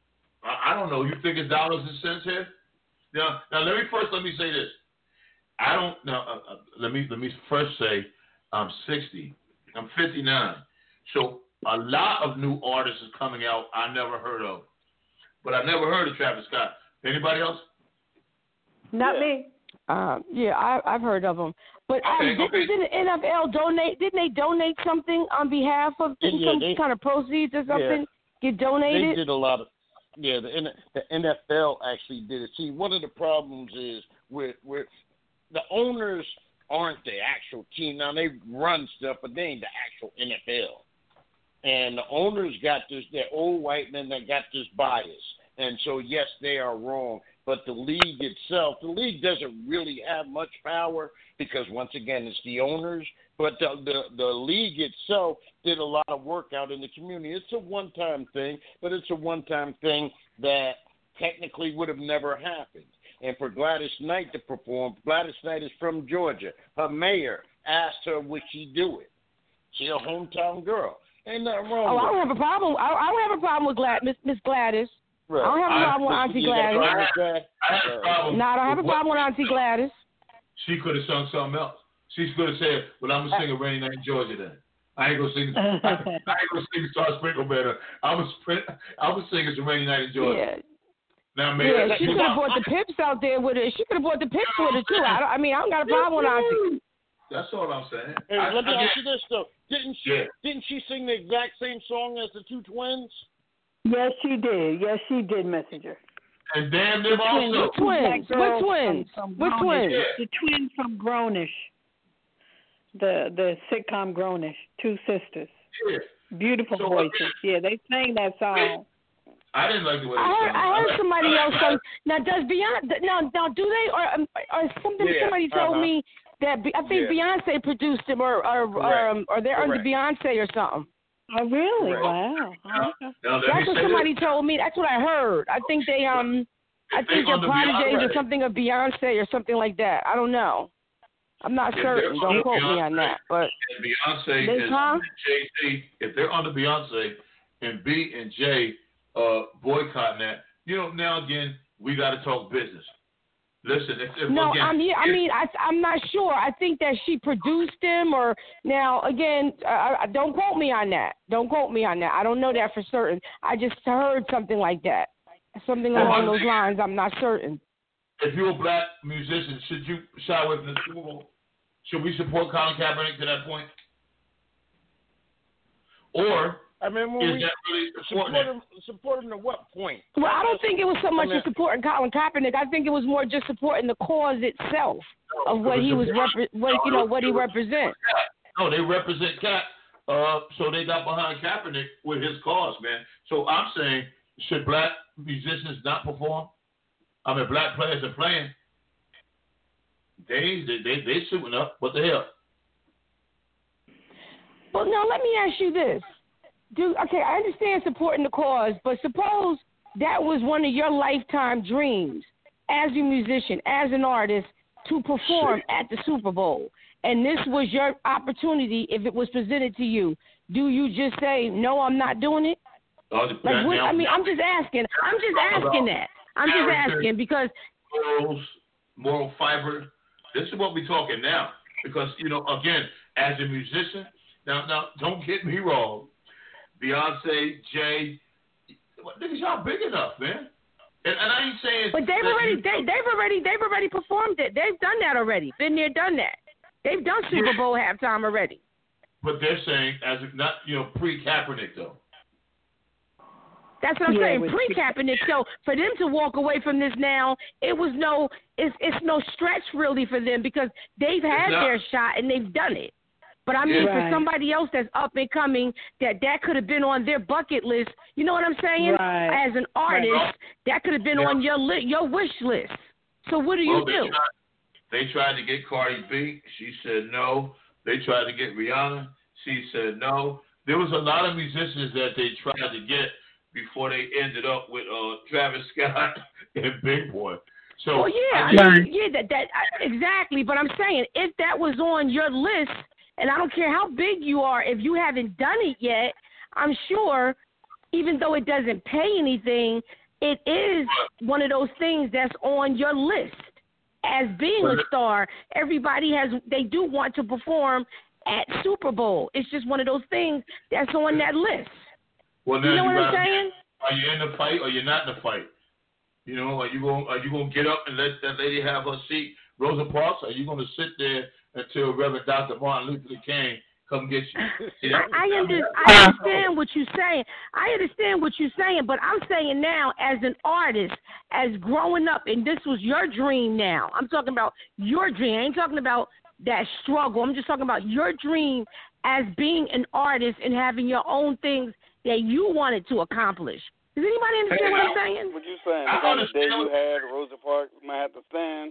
I don't know. You think it's dollars and cents here? Now, now let me first let me say this. I don't now. Uh, uh, let me let me first say I'm sixty. I'm fifty-nine. So a lot of new artists is coming out I never heard of, but I never heard of Travis Scott. Anybody else? Not yeah. me. Uh, yeah, I, I've heard of them. But okay, um, okay. didn't the N F L donate? Didn't they donate something on behalf of yeah, some they, kind of proceeds or something? Yeah. Get donated? They did a lot of. Yeah, the the N F L actually did it. See, one of the problems is with with the owners aren't the actual team. Now they run stuff, but they ain't the actual N F L. And the owners got this. They're old white men that got this bias, and so yes, they are wrong. But the league itself, the league doesn't really have much power because once again, it's the owners. But the, the the league itself did a lot of work out in the community. It's a one-time thing, but it's a one-time thing that technically would have never happened. And for Gladys Knight to perform, Gladys Knight is from Georgia. Her mayor asked her would she do it. She's a hometown girl. Ain't nothing wrong oh, with I don't her. have a problem. I, I don't have a problem with Glad, Miss, Miss Gladys. Right. I don't have a problem I, with Auntie yeah, Gladys. I have, I have a problem. No, I don't have a problem with Auntie Gladys. She could have sung something else. She could have said, "Well, I'm gonna sing a Rainy Night in Georgia then. I ain't gonna sing. I, I ain't gonna sing Star Sprinkle Better. I was I was singing some Rainy Night in Georgia." Yeah. Now, man, yeah, she could have brought the Pips out there with her. She could have brought the Pips with her too. I, don't, I mean, I don't got a problem with Auntie. That's all I'm saying. Hey, I, let me I, ask you this though: Didn't she? Yeah. Didn't she sing the exact same song as the two twins? Yes, she did. Yes, she did, Messenger. And damn them also. What twins? What twins? What twins? Yeah. The twins from Grownish. The the sitcom Grownish. Two sisters. Yeah. Beautiful so, voices. okay. Yeah, they sang that song. I didn't like the way they I heard, sang. I heard I somebody like, else say, now does Beyonce, now, now do they, or, um, or something, yeah, somebody told uh-huh. me that, I think yeah. Beyonce produced them, or, or, or, um, or they're Correct. under Beyonce or something. Oh, really? Correct. Wow. Now, Okay. now, That's what somebody this. told me. That's what I heard. I think they, um, I if think they they're prodigies or something of Beyonce or something like that. I don't know. I'm not if certain. Don't quote Beyonce, me on that. But and Beyonce they, and huh? Jay-Z, if they're under Beyonce and B and J uh, boycotting that, you know, now again, we got to talk business. Listen, if, if no, again, I'm here. I mean, I, I'm not sure. I think that she produced him, or now again, uh, don't quote me on that. Don't quote me on that. I don't know that for certain. I just heard something like that, something well, along those lines. I'm not certain. If you're a black musician, should you shy away from the Super Bowl? Should we support Colin Kaepernick to that point? Or I mean, is we that really support him, support him to what point? Well, I don't think it was so much I mean, as supporting Colin Kaepernick. I think it was more just supporting the cause itself of what he was, repre- what you know, what he represents. No, they represent Cap, uh, so they got behind Kaepernick with his cause, man. So I'm saying, should black musicians not perform? I mean, black players are playing. They they they, they suiting up. What the hell? Well, now let me ask you this. Do okay, I understand supporting the cause, but suppose that was one of your lifetime dreams as a musician, as an artist, to perform at the Super Bowl, and this was your opportunity if it was presented to you. Do you just say, no, I'm not doing it? Uh, like, what, I mean, I'm just asking. I'm just asking that. I'm just asking because morals, moral fiber. This is what we're talking now. Because, you know, again, as a musician, now, now, don't get me wrong. Beyonce, Jay, niggas, y'all big enough, man. And, and I ain't saying. But they've already, you, they, they've already, they've already performed it. They've done that already. Been there, done that. They've done Super Bowl halftime already. But they're saying as if not, you know, pre-Kaepernick though. That's what I'm yeah, saying, pre-Kaepernick. So for them to walk away from this now, it was no, it's it's no stretch really for them because they've had their shot and they've done it. But I mean, right. for somebody else that's up and coming, that that could have been on their bucket list. You know what I'm saying? Right. As an artist, right. that could have been yeah. on your li- your wish list. So what do you well, do? They tried, they tried to get Cardi B. She said no. They tried to get Rihanna. She said no. There was a lot of musicians that they tried to get before they ended up with uh, Travis Scott and Big Boy. So, well, yeah, I mean, I mean, yeah, that, that exactly. But I'm saying if that was on your list, and I don't care how big you are, if you haven't done it yet, I'm sure, even though it doesn't pay anything, it is one of those things that's on your list. As being a star, everybody has, they do want to perform at Super Bowl. It's just one of those things that's on that list. Well, you know you what gotta, I'm saying? Are you in the fight or you're not in the fight? You know, are you going are you going to get up and let that lady have her seat, Rosa Parks? Or are you going to sit there until Reverend Doctor Martin Luther King come get you? See, I, I, under, I understand what you're saying. I understand what you're saying, but I'm saying now, as an artist, as growing up, and this was your dream now. I'm talking about your dream. I ain't talking about that struggle. I'm just talking about your dream as being an artist and having your own things that you wanted to accomplish. Does anybody understand hey, what I'm saying? What you saying? The kind of day you had, Rosa Parks might have to stand.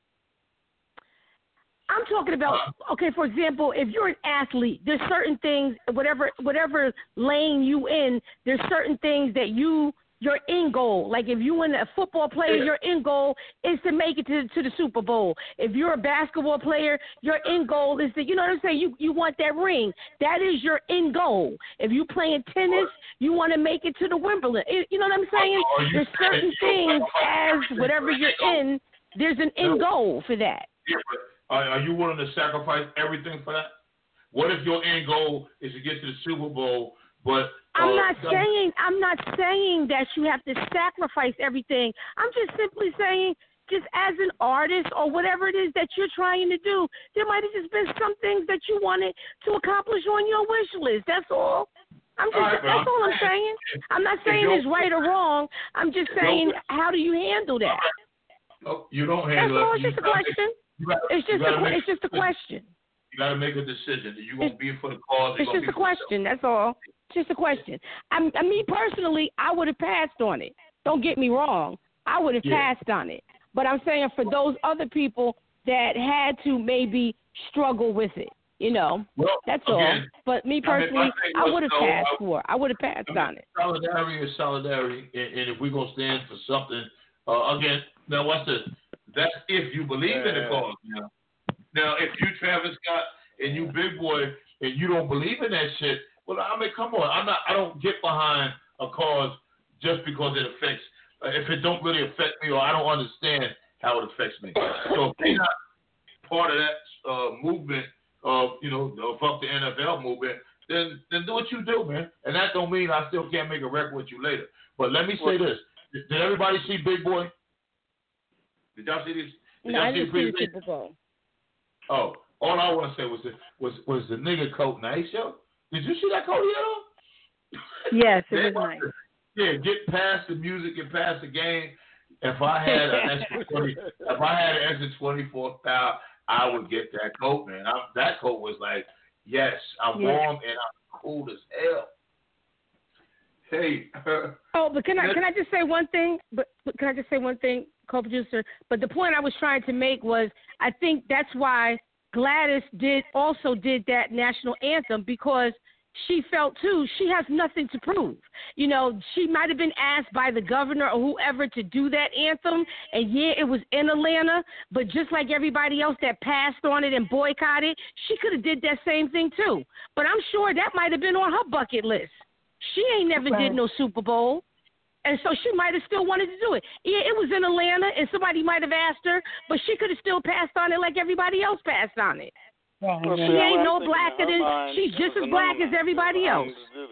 I'm talking about, okay, for example, if you're an athlete, there's certain things, whatever whatever lane you in, there's certain things that you, your end goal. Like if you're a football player, your end goal is to make it to, to the Super Bowl. If you're a basketball player, your end goal is to, you know what I'm saying, you, you want that ring. That is your end goal. If you're playing tennis, you want to make it to the Wimbledon. You know what I'm saying? There's certain things as whatever you're in, there's an end goal for that. Are you willing to sacrifice everything for that? What if your end goal is to get to the Super Bowl, but uh, I'm not saying I'm not saying that you have to sacrifice everything. I'm just simply saying, just as an artist or whatever it is that you're trying to do, there might have just been some things that you wanted to accomplish on your wish list. That's all. I'm just all right, that's I'm all I'm saying. I'm not saying it's right or wrong. I'm just saying, how do you handle that? Oh, you don't handle it. That's all. It's just a question. Gotta, it's just a, make, it's just a question. You got to make a decision. Are you going to be for the cause? It's just a question. That's all. It's just a question. I'm, I me personally, I would have passed on it. Don't get me wrong. I would have yeah. passed on it. But I'm saying for those other people that had to maybe struggle with it, you know, well, that's again, all. But me personally, I, mean, I would have so, passed I, for it. I would have passed I mean, on it. Solidarity is solidarity. And, and if we're going to stand for something, uh, again, now what's this? That's if you believe yeah. in the cause. Now, now, if you Travis Scott and you Big Boy and you don't believe in that shit, well, I mean, come on. I'm not. I don't get behind a cause just because it affects. Uh, if it don't really affect me or I don't understand how it affects me. So if you're not part of that uh, movement of you know of fuck the N F L movement, then then do what you do, man. And that don't mean I still can't make a record with you later. But let me say this: did everybody see Big Boy? Did y'all see this? Did no, y'all I see didn't see the Super Bowl. Oh, all I want to say was the, was was the nigga coat nice, yo? Did you see that coat he had on? Yes, it was nice. Yeah, get past the music, get past the game. If I had an extra twenty, if I had an extra twenty four pound, I would get that coat, man. I, that coat was like, yes, I'm yeah. warm and I'm cool as hell. Hey. oh, but can I can I just say one thing? But, but can I just say one thing, co-producer? But the point I was trying to make was, I think that's why Gladys did also did that national anthem because she felt, too, she has nothing to prove. You know, she might have been asked by the governor or whoever to do that anthem, and, yeah, it was in Atlanta, but just like everybody else that passed on it and boycotted, she could have did that same thing, too. But I'm sure that might have been on her bucket list. She ain't never right. did no Super Bowl, and so she might have still wanted to do it. Yeah, it was in Atlanta, and somebody might have asked her, but she could have still passed on it like everybody else passed on it. Well, she ain't no blacker than she's just as black as everybody else.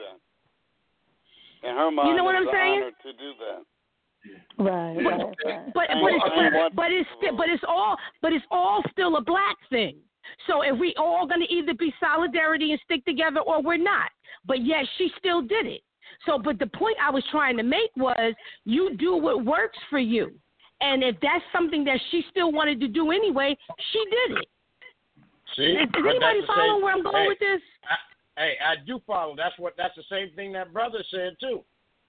In her mind, you know what I'm saying? To do that. Right, but, right, right. But but it's but, but it's still, but it's all but it's all still a black thing. So if we all gonna either be solidarity and stick together or we're not. But yet she still did it. So but the point I was trying to make was you do what works for you. And if that's something that she still wanted to do anyway, she did it. See, Is, is anybody following where I'm going hey, with this? I, hey, I do follow. That's what. That's the same thing that brother said too.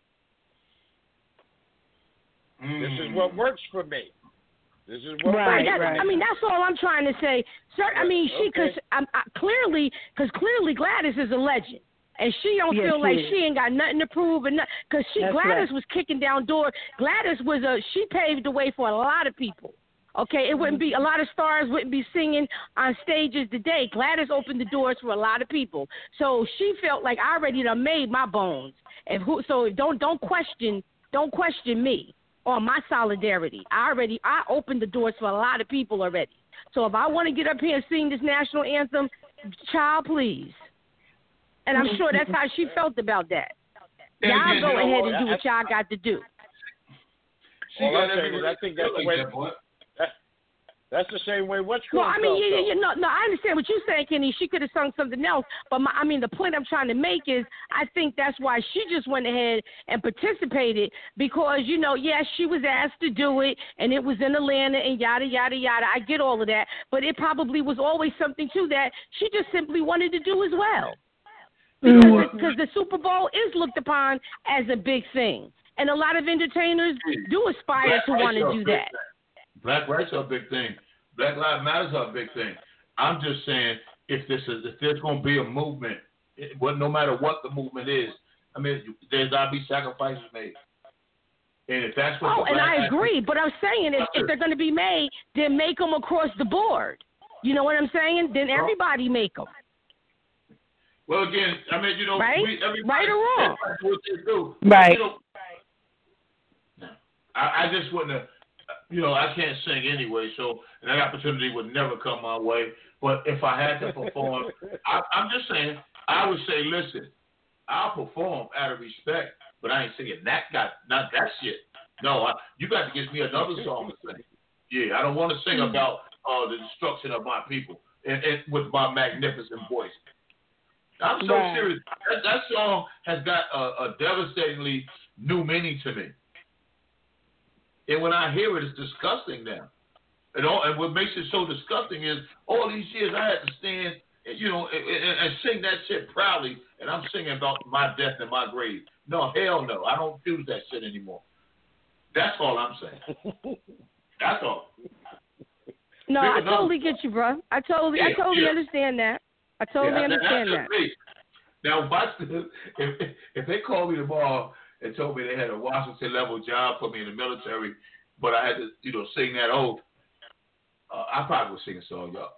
Mm. This is what works for me. This is what right, works for right. me. I mean, that's all I'm trying to say. Sir, I mean, she because okay. I, clearly, because clearly Gladys is a legend. And she don't yes, feel she like is. she ain't got nothing to prove, and because she That's Gladys right. was kicking down doors. Gladys was a she paved the way for a lot of people. Okay, it wouldn't be a lot of stars wouldn't be singing on stages today. Gladys opened the doors for a lot of people, so she felt like I already done made my bones. And who, so don't don't question don't question me or my solidarity. I already I opened the doors for a lot of people already. So if I want to get up here and sing this national anthem, child, please. And I'm sure that's how she felt about that. Y'all go ahead and do what y'all got to do. Well, I think, I think that's the way. That, that's the same way. What's Well, I mean, felt, yeah, yeah, no, no, I understand what you're saying, Kenny. She could have sung something else, but my, I mean, the point I'm trying to make is, I think that's why she just went ahead and participated because, you know, yes, she was asked to do it, and it was in Atlanta, and yada yada yada. I get all of that, but it probably was always something too that she just simply wanted to do as well. Because mm-hmm. the, the Super Bowl is looked upon as a big thing. And a lot of entertainers do aspire Black to want to do that. Thing. Black rights are a big thing. Black Lives Matter are a big thing. I'm just saying, if this is if there's going to be a movement, it, well, no matter what the movement is, I mean, there's got to be sacrifices made. And if that's what oh, and I agree. But I'm saying if, if they're going to be made, then make them across the board. You know what I'm saying? Then everybody make them. Well, again, I mean, you know, right, we, right or wrong, what they do. Right. You know, no, I, I just wouldn't have, you know, I can't sing anyway, so that opportunity would never come my way. But if I had to perform, I, I'm just saying, I would say, listen, I'll perform out of respect, but I ain't singing that guy, not that shit. No, I, you got to give me another song to sing. Yeah, I don't want to sing about uh, the destruction of my people and, and with my magnificent voice. I'm so right. serious. That, that song has got a, a devastatingly new meaning to me. And when I hear it, it's disgusting now. And, all, and what makes it so disgusting is all these years I had to stand, and, you know, and, and, and sing that shit proudly, and I'm singing about my death and my grave. No, hell no. I don't do that shit anymore. That's all I'm saying. That's all. No, Pick I totally get you, bro. I totally, yeah, I totally yeah. understand that. I totally yeah, understand that. Me. Now, if if they called me tomorrow and told me they had a Washington level job for me in the military, but I had to, you know, sing that oath, uh, I probably would sing a song, y'all.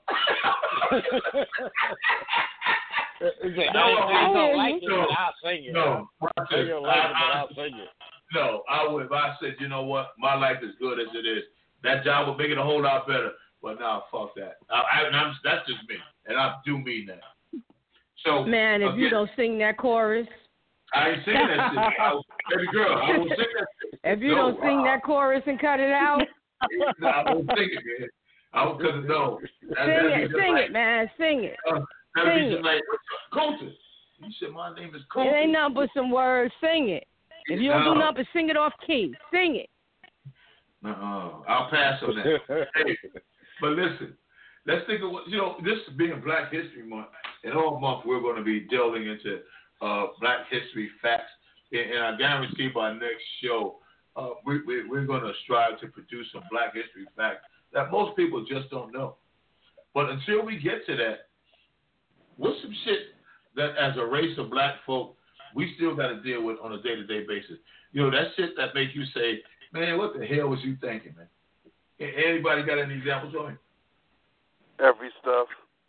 no, I don't like it, but I'll sing it. No, I said, I, like it, but I'll sing it. No, I would. If I said, you know what, my life is good as it is, that job would make it a whole lot better. But no, fuck that. I, I, I'm, that's just me, and I do mean that. So, man, if again, you don't sing that chorus, I ain't singing that shit. I, baby girl, I won't sing that shit. If you no, don't sing uh, that chorus and cut it out, no, I won't sing it, man. I won't cut it no. That, sing it, sing like, it, man, sing it. Uh, that'd sing be it. Like, Colton. You said my name is Colton. It ain't nothing but some words. Sing it. If you don't no. do nothing but sing it off key, sing it. Uh-uh. I'll pass on that. Hey, but listen. Let's think of what, you know, this being Black History Month, and all month we're going to be delving into uh, Black history facts. And, and I guarantee by next show, uh, we, we, we're going to strive to produce some Black history facts that most people just don't know. But until we get to that, what's some shit that as a race of black folk, we still got to deal with on a day-to-day basis? You know, that shit that make you say, man, what the hell was you thinking, man? Anybody got any examples on it? Every stuff.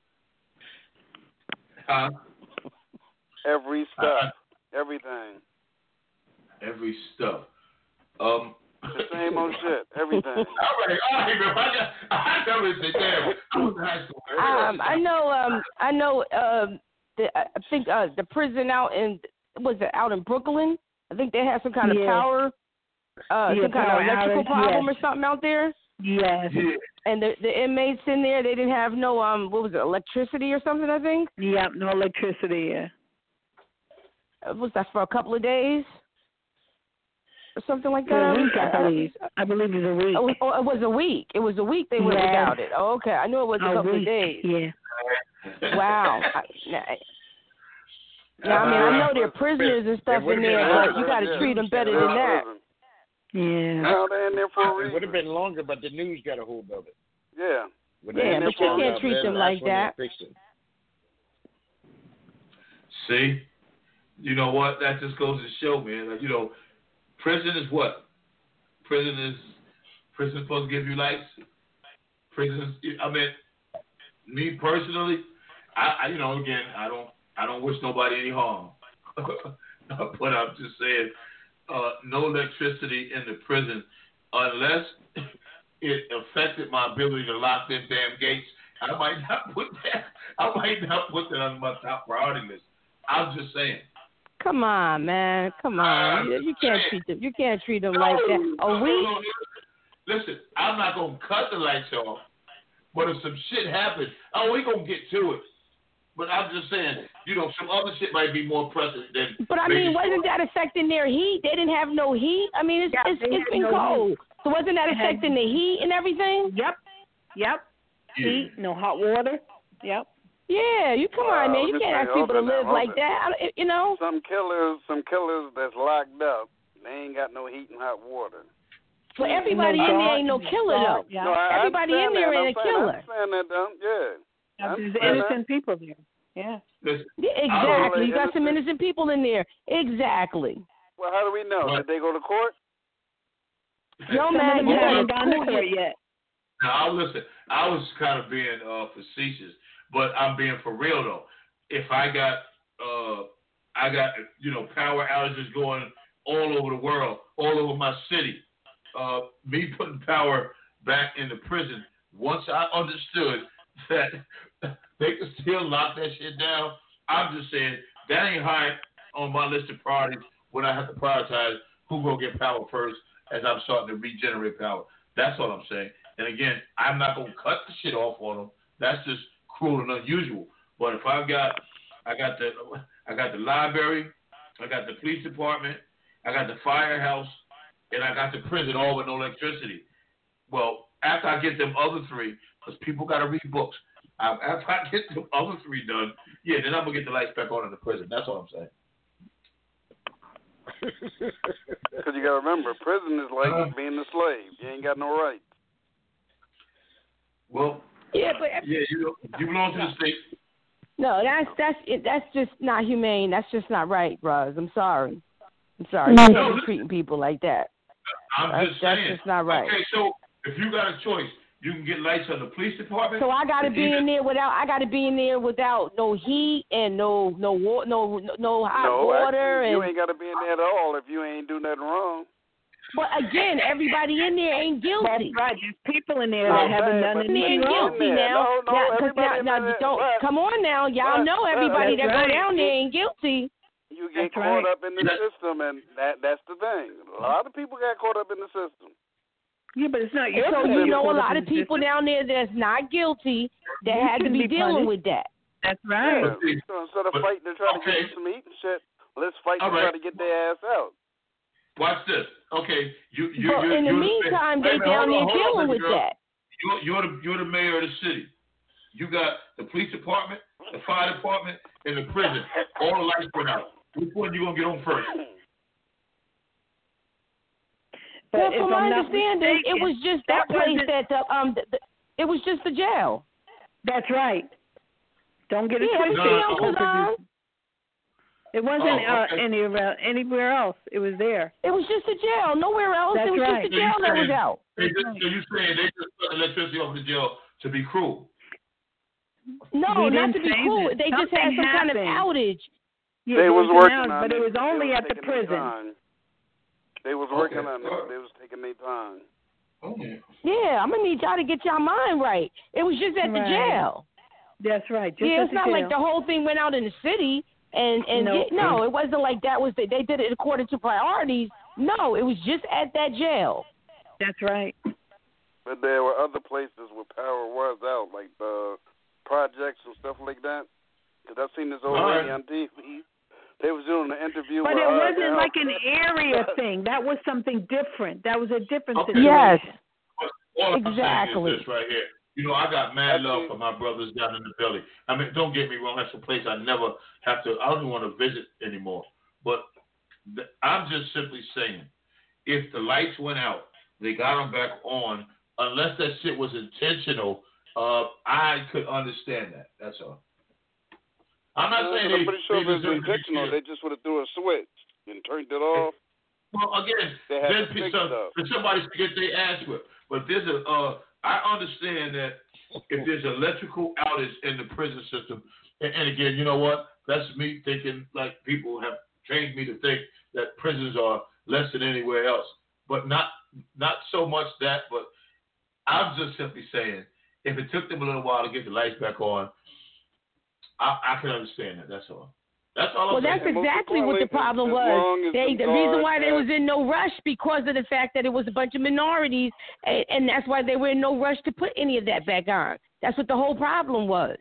Huh? Every stuff. Uh, Everything. Every stuff. Um, the same old shit. Everything. All right, all right, man. I got, I got to say, damn. I was in high school. Um, I know. Um, I know. Um, the, I think uh, the prison out in was it out in Brooklyn? I think they had some kind of yeah. power, uh, yeah, some kind power of electrical outage, problem yes. or something out there. Yes. Yeah. And the the inmates in there, they didn't have no um, what was it, electricity or something? I think. Yeah, no electricity. Yeah. Was that for a couple of days? Or something like that? For a week, I believe. I believe it was a week. Oh, it was a week. It was a week they were yes. without it. Oh, okay. I knew it was a, a couple week. of days. Yeah. Wow. I, now, I mean, I know there are prisoners and stuff in there, but you got to treat them better than that. Yeah. Now they're in there for a reason. It would have been longer, but the news got a hold of it. Yeah. Yeah, but you can't treat them like that. See? You know what? That just goes to show, man. Like, you know, prison is what? Prison is prison is supposed to give you life. Prison is, I mean, me personally, I, I you know, again, I don't I don't wish nobody any harm. But I'm just saying, uh, no electricity in the prison unless it affected my ability to lock them damn gates. I might not put that I might not put that on my top priority list. I'm just saying. Come on, man. Come on. You, you can't treat them. You can't treat them like that. A week. Listen, I'm not gonna cut the lights off, but if some shit happens, oh, we gonna get to it. But I'm just saying, you know, some other shit might be more pressing than. But I mean, wasn't that affecting their heat? They didn't have no heat. I mean, it's yeah, it's, it's been no cold. Heat. So wasn't that affecting the heat and everything? Yep. Yep. Yeah. Heat, no hot water. Yep. Yeah, you come uh, on, man. You can't ask people to live like that. I, you know. Some killers, some killers that's locked up. They ain't got no heat and hot water. Well, everybody no in there ain't no killer though. Yeah. No, I everybody in there ain't a killer. I understand that, though. Yeah. Yeah, there's innocent that. people there. Yeah. Listen, yeah exactly. You got some innocent people in there. Exactly. Well, how do we know? What? Did they go to court? No, man. You haven't gone to court yet. Now, listen. I was kind of being uh, facetious. But I'm being for real though. If I got, uh, I got you know power outages going all over the world, all over my city. Uh, me putting power back in the prison. Once I understood that they could still lock that shit down, I'm just saying that ain't high on my list of priorities when I have to prioritize who gonna get power first as I'm starting to regenerate power. That's all I'm saying. And again, I'm not gonna cut the shit off on them. That's just cruel and unusual. But if I've got, I got the, I got the library, I got the police department, I got the firehouse, and I got the prison all with no electricity. Well, after I get them other three, because people got to read books. Um, after I get them other three done, yeah, then I'm gonna get the lights back on in the prison. That's all I'm saying. Because you got to remember, prison is like uh, being a slave. You ain't got no rights. Well. Yeah, but yeah, you you belong to the state. No, that's that's that's just not humane. That's just not right, Roz. I'm sorry. I'm sorry. You can't be treating people like that. I'm that's, just saying. That's just not right. Okay, so if you got a choice, you can get lights on the police department. So I got to be in there without. I got to be in there without no heat and no no water, no no hot no, water. Actually, and you ain't got to be in there at all if you ain't do nothing wrong. But again, everybody in there ain't guilty. That's right. There's people in there that haven't done anything wrong. Guilty now. No, no, everybody now, now, don't but, come on now. Y'all but, know everybody that right. go down there ain't guilty. You get that's caught right. up in the system, and that that's the thing. A lot of people got caught up in the system. Yeah, but it's not your So you know a lot of people down there that's not guilty that you had to be, be dealing with that. That's right. Yeah. So instead of fighting to try okay. to get some heat and shit, let's fight All to right. try to get their ass out. Watch this. Okay, you you But you. in the meantime, they down there dealing with that. You're, you're the you're the mayor of the city. You got the police department, the fire department, and the prison. All the lights went out. Which one you gonna get on first? But well, from my understanding, mistaken, it was just that, that place that the, um the, the, it was just the jail. That's right. Don't get it yeah, twisted. No, was on. It wasn't oh, okay. uh, anywhere, anywhere else. It was there. It was just a jail. Nowhere else. That's it was right. just a jail so that was out. They just, so you saying they just put electricity off the jail to be cruel? No, we not to be cruel. It. They Something just had some happened. kind of outage. Yeah, they was working out, on but it, it was only was at the prison. They was working okay. on it. They was taking their time. Oh, yeah. Yeah, I'm gonna need y'all to get y'all mind right. It was just at right. the jail. That's right. Just yeah, at it's the not jail. like the whole thing went out in the city and and nope. get, no, it wasn't like that was the, they did it according to priorities. No, it was just at that jail. That's right. But there were other places where power was out, like the projects and stuff like that. Because I've seen this old All lady right. on T V. They was doing an interview But with it her. wasn't like an area thing. That was something different. That was a different Okay. situation. Yes. All exactly. I'm saying is this right here. You know, I got mad Actually, love for my brothers down in the belly. I mean, don't get me wrong. That's a place I never have to, I don't even want to visit anymore. But the, I'm just simply saying, if the lights went out, they got them back on, unless that shit was intentional, uh, I could understand that. That's all. I'm not uh, saying I'm they, pretty sure they if it was intentional, they just would have threw a switch and turned it off. Well, again, They had then to fix some, stuff. then somebody should get their ass whipped. But there's a, uh, I understand that if there's an electrical outage in the prison system, and, and again, you know what? That's me thinking like people have trained me to think that prisons are less than anywhere else. But not not so much that, but I'm just simply saying, if it took them a little while to get the lights back on, I, I can understand that. That's all. That's all Well, I'm that's saying. exactly what the problem was. They, the reason why there was in no rush because of the fact that it was a bunch of minorities, and, and that's why they were in no rush to put any of that back on. That's what the whole problem was.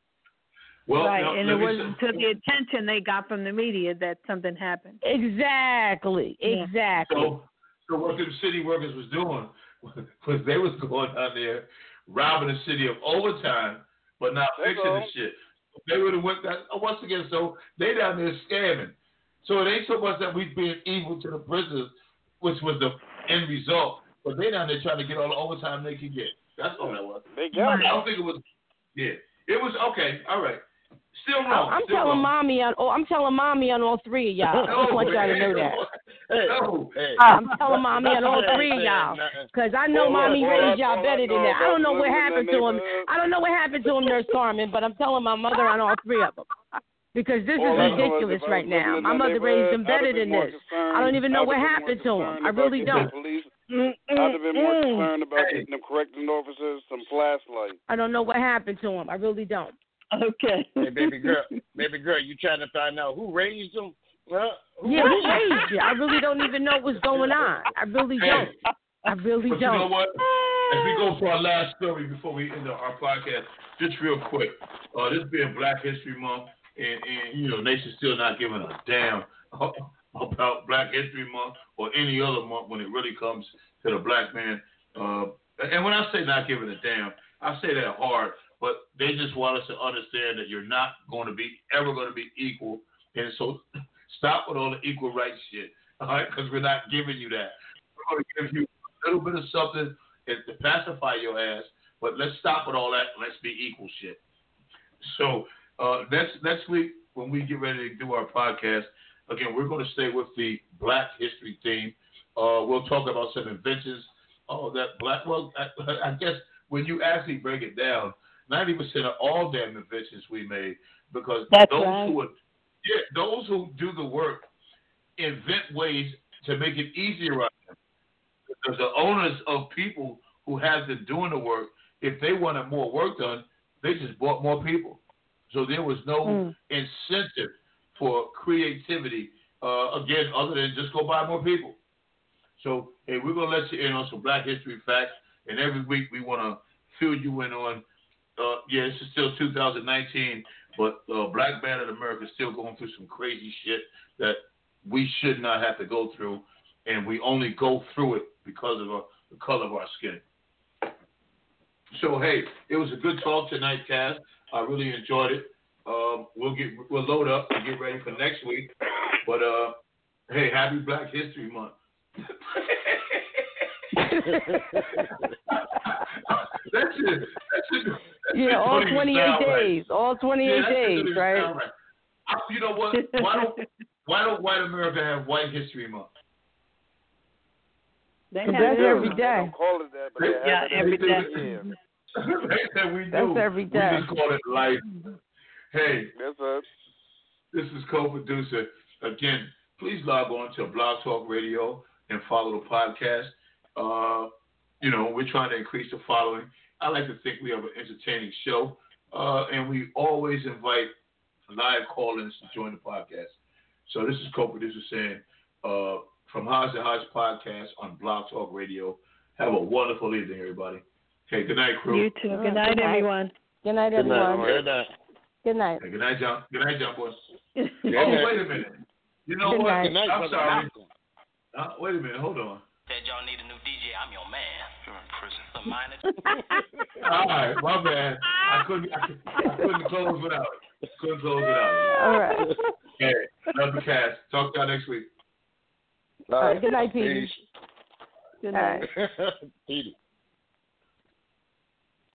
Well, right, now, and it wasn't until the attention they got from the media that something happened. Exactly, exactly. So, so what the city workers was doing was they was going down there robbing the city of overtime, but not That's fixing all. the shit. They would have went that once again. So they down there scamming. So it ain't so much that we being evil to the prisoners, which was the end result, but they down there trying to get all the overtime they can get. That's all that was. They got I don't think it was. Yeah, it was okay. All right. Still wrong. I'm Still telling wrong. mommy on. Oh, I'm telling mommy on all three of y'all. I just want y'all to know that. No. Hey. I'm telling mommy on all three of y'all, because I know Well, mommy well, raised well, y'all better than well, that. I don't know well, what well, happened well, to him. well, I don't know what happened to him, Nurse Carmen, but I'm telling my mother on all three of them. Because this All is I know is ridiculous if I was right now. living in My that mother raised them neighborhood, I'd better have been than more this. concerned- I don't even know I'd what have been happened more to him. concerned I about really getting don't. the police. Mm, mm, I'd have been more mm. concerned about Hey. getting them correcting officers some flashlights. I don't know what happened to him. I really don't. Okay. Hey, baby girl, baby girl, you trying to find out who raised them? Well, who Yeah, who raised you? I really don't even know what's going on. I really don't. I really But you know don't. what? As we go for our last story before we end our podcast, just real quick, uh, this being Black History Month, and, and you know, nation's still not giving a damn about Black History Month or any other month when it really comes to the black man. Uh, and when I say not giving a damn, I say that hard, but they just want us to understand that you're not going to be ever going to be equal, and so stop with all the equal rights shit, all right? Because we're not giving you that. We're going to give you a little bit of something to pacify your ass, but let's stop with all that. Let's be equal shit. So uh, next next week when we get ready to do our podcast, again, we're going to stay with the Black History theme. Uh, we'll talk about some inventions. Oh, that black. Well, I, I guess when you actually break it down, ninety percent of all damn inventions we made, because That's those right. who are, yeah, those who do the work invent ways to make it easier on them. Because the owners of people who have been doing the work, if they wanted more work done, they just bought more people. So there was no Mm. incentive for creativity, uh, again, other than just go buy more people. So, hey, we're going to let you in on some Black History facts, and every week we want to fill you in on, uh, yeah, this is still two thousand nineteen, but uh, Black Man in America is still going through some crazy shit that we should not have to go through, and we only go through it because of our, the color of our skin. So, hey, it was a good talk tonight, Cass. I really enjoyed it. Um, we'll get we'll load up and get ready for next week. But uh, hey, happy Black History Month. That's it. That's it. Yeah, all twenty-eight days. Right. All twenty-eight yeah, days, right? right? I, you know what? Why don't Why don't White America have White History Month? They have that's it every day. They don't call it that, but they yeah, have it every day. Yeah. that we do. That's every day. We just call it life. Hey, that's it. This is co-producer. Again, please log on to Blog Talk Radio and follow the podcast. Uh, you know, we're trying to increase the following. I like to think we have an entertaining show, uh, and we always invite live call-ins to join the podcast. So this is co-producer saying, uh, from Hodge to Hodge podcast on Blog Talk Radio. Have a wonderful evening, everybody. Okay, good night, crew. You too. Good night, everyone. Good night, everyone. Good night. Good night. Hey, good night, John. Good night, John Boy. Good oh, night. wait a minute. You know Good what? night. Good night, I'm brother. sorry. Uh, wait a minute. Hold on. Said y'all need a new D J. I'm your man. You're in prison. The minor. All right, my bad. I couldn't. I, I couldn't close without it. Couldn't close without it. All right. Hey, love the cast. Talk to y'all next week. All right. Good night, Petey. Peace. Good All night. right. Petey.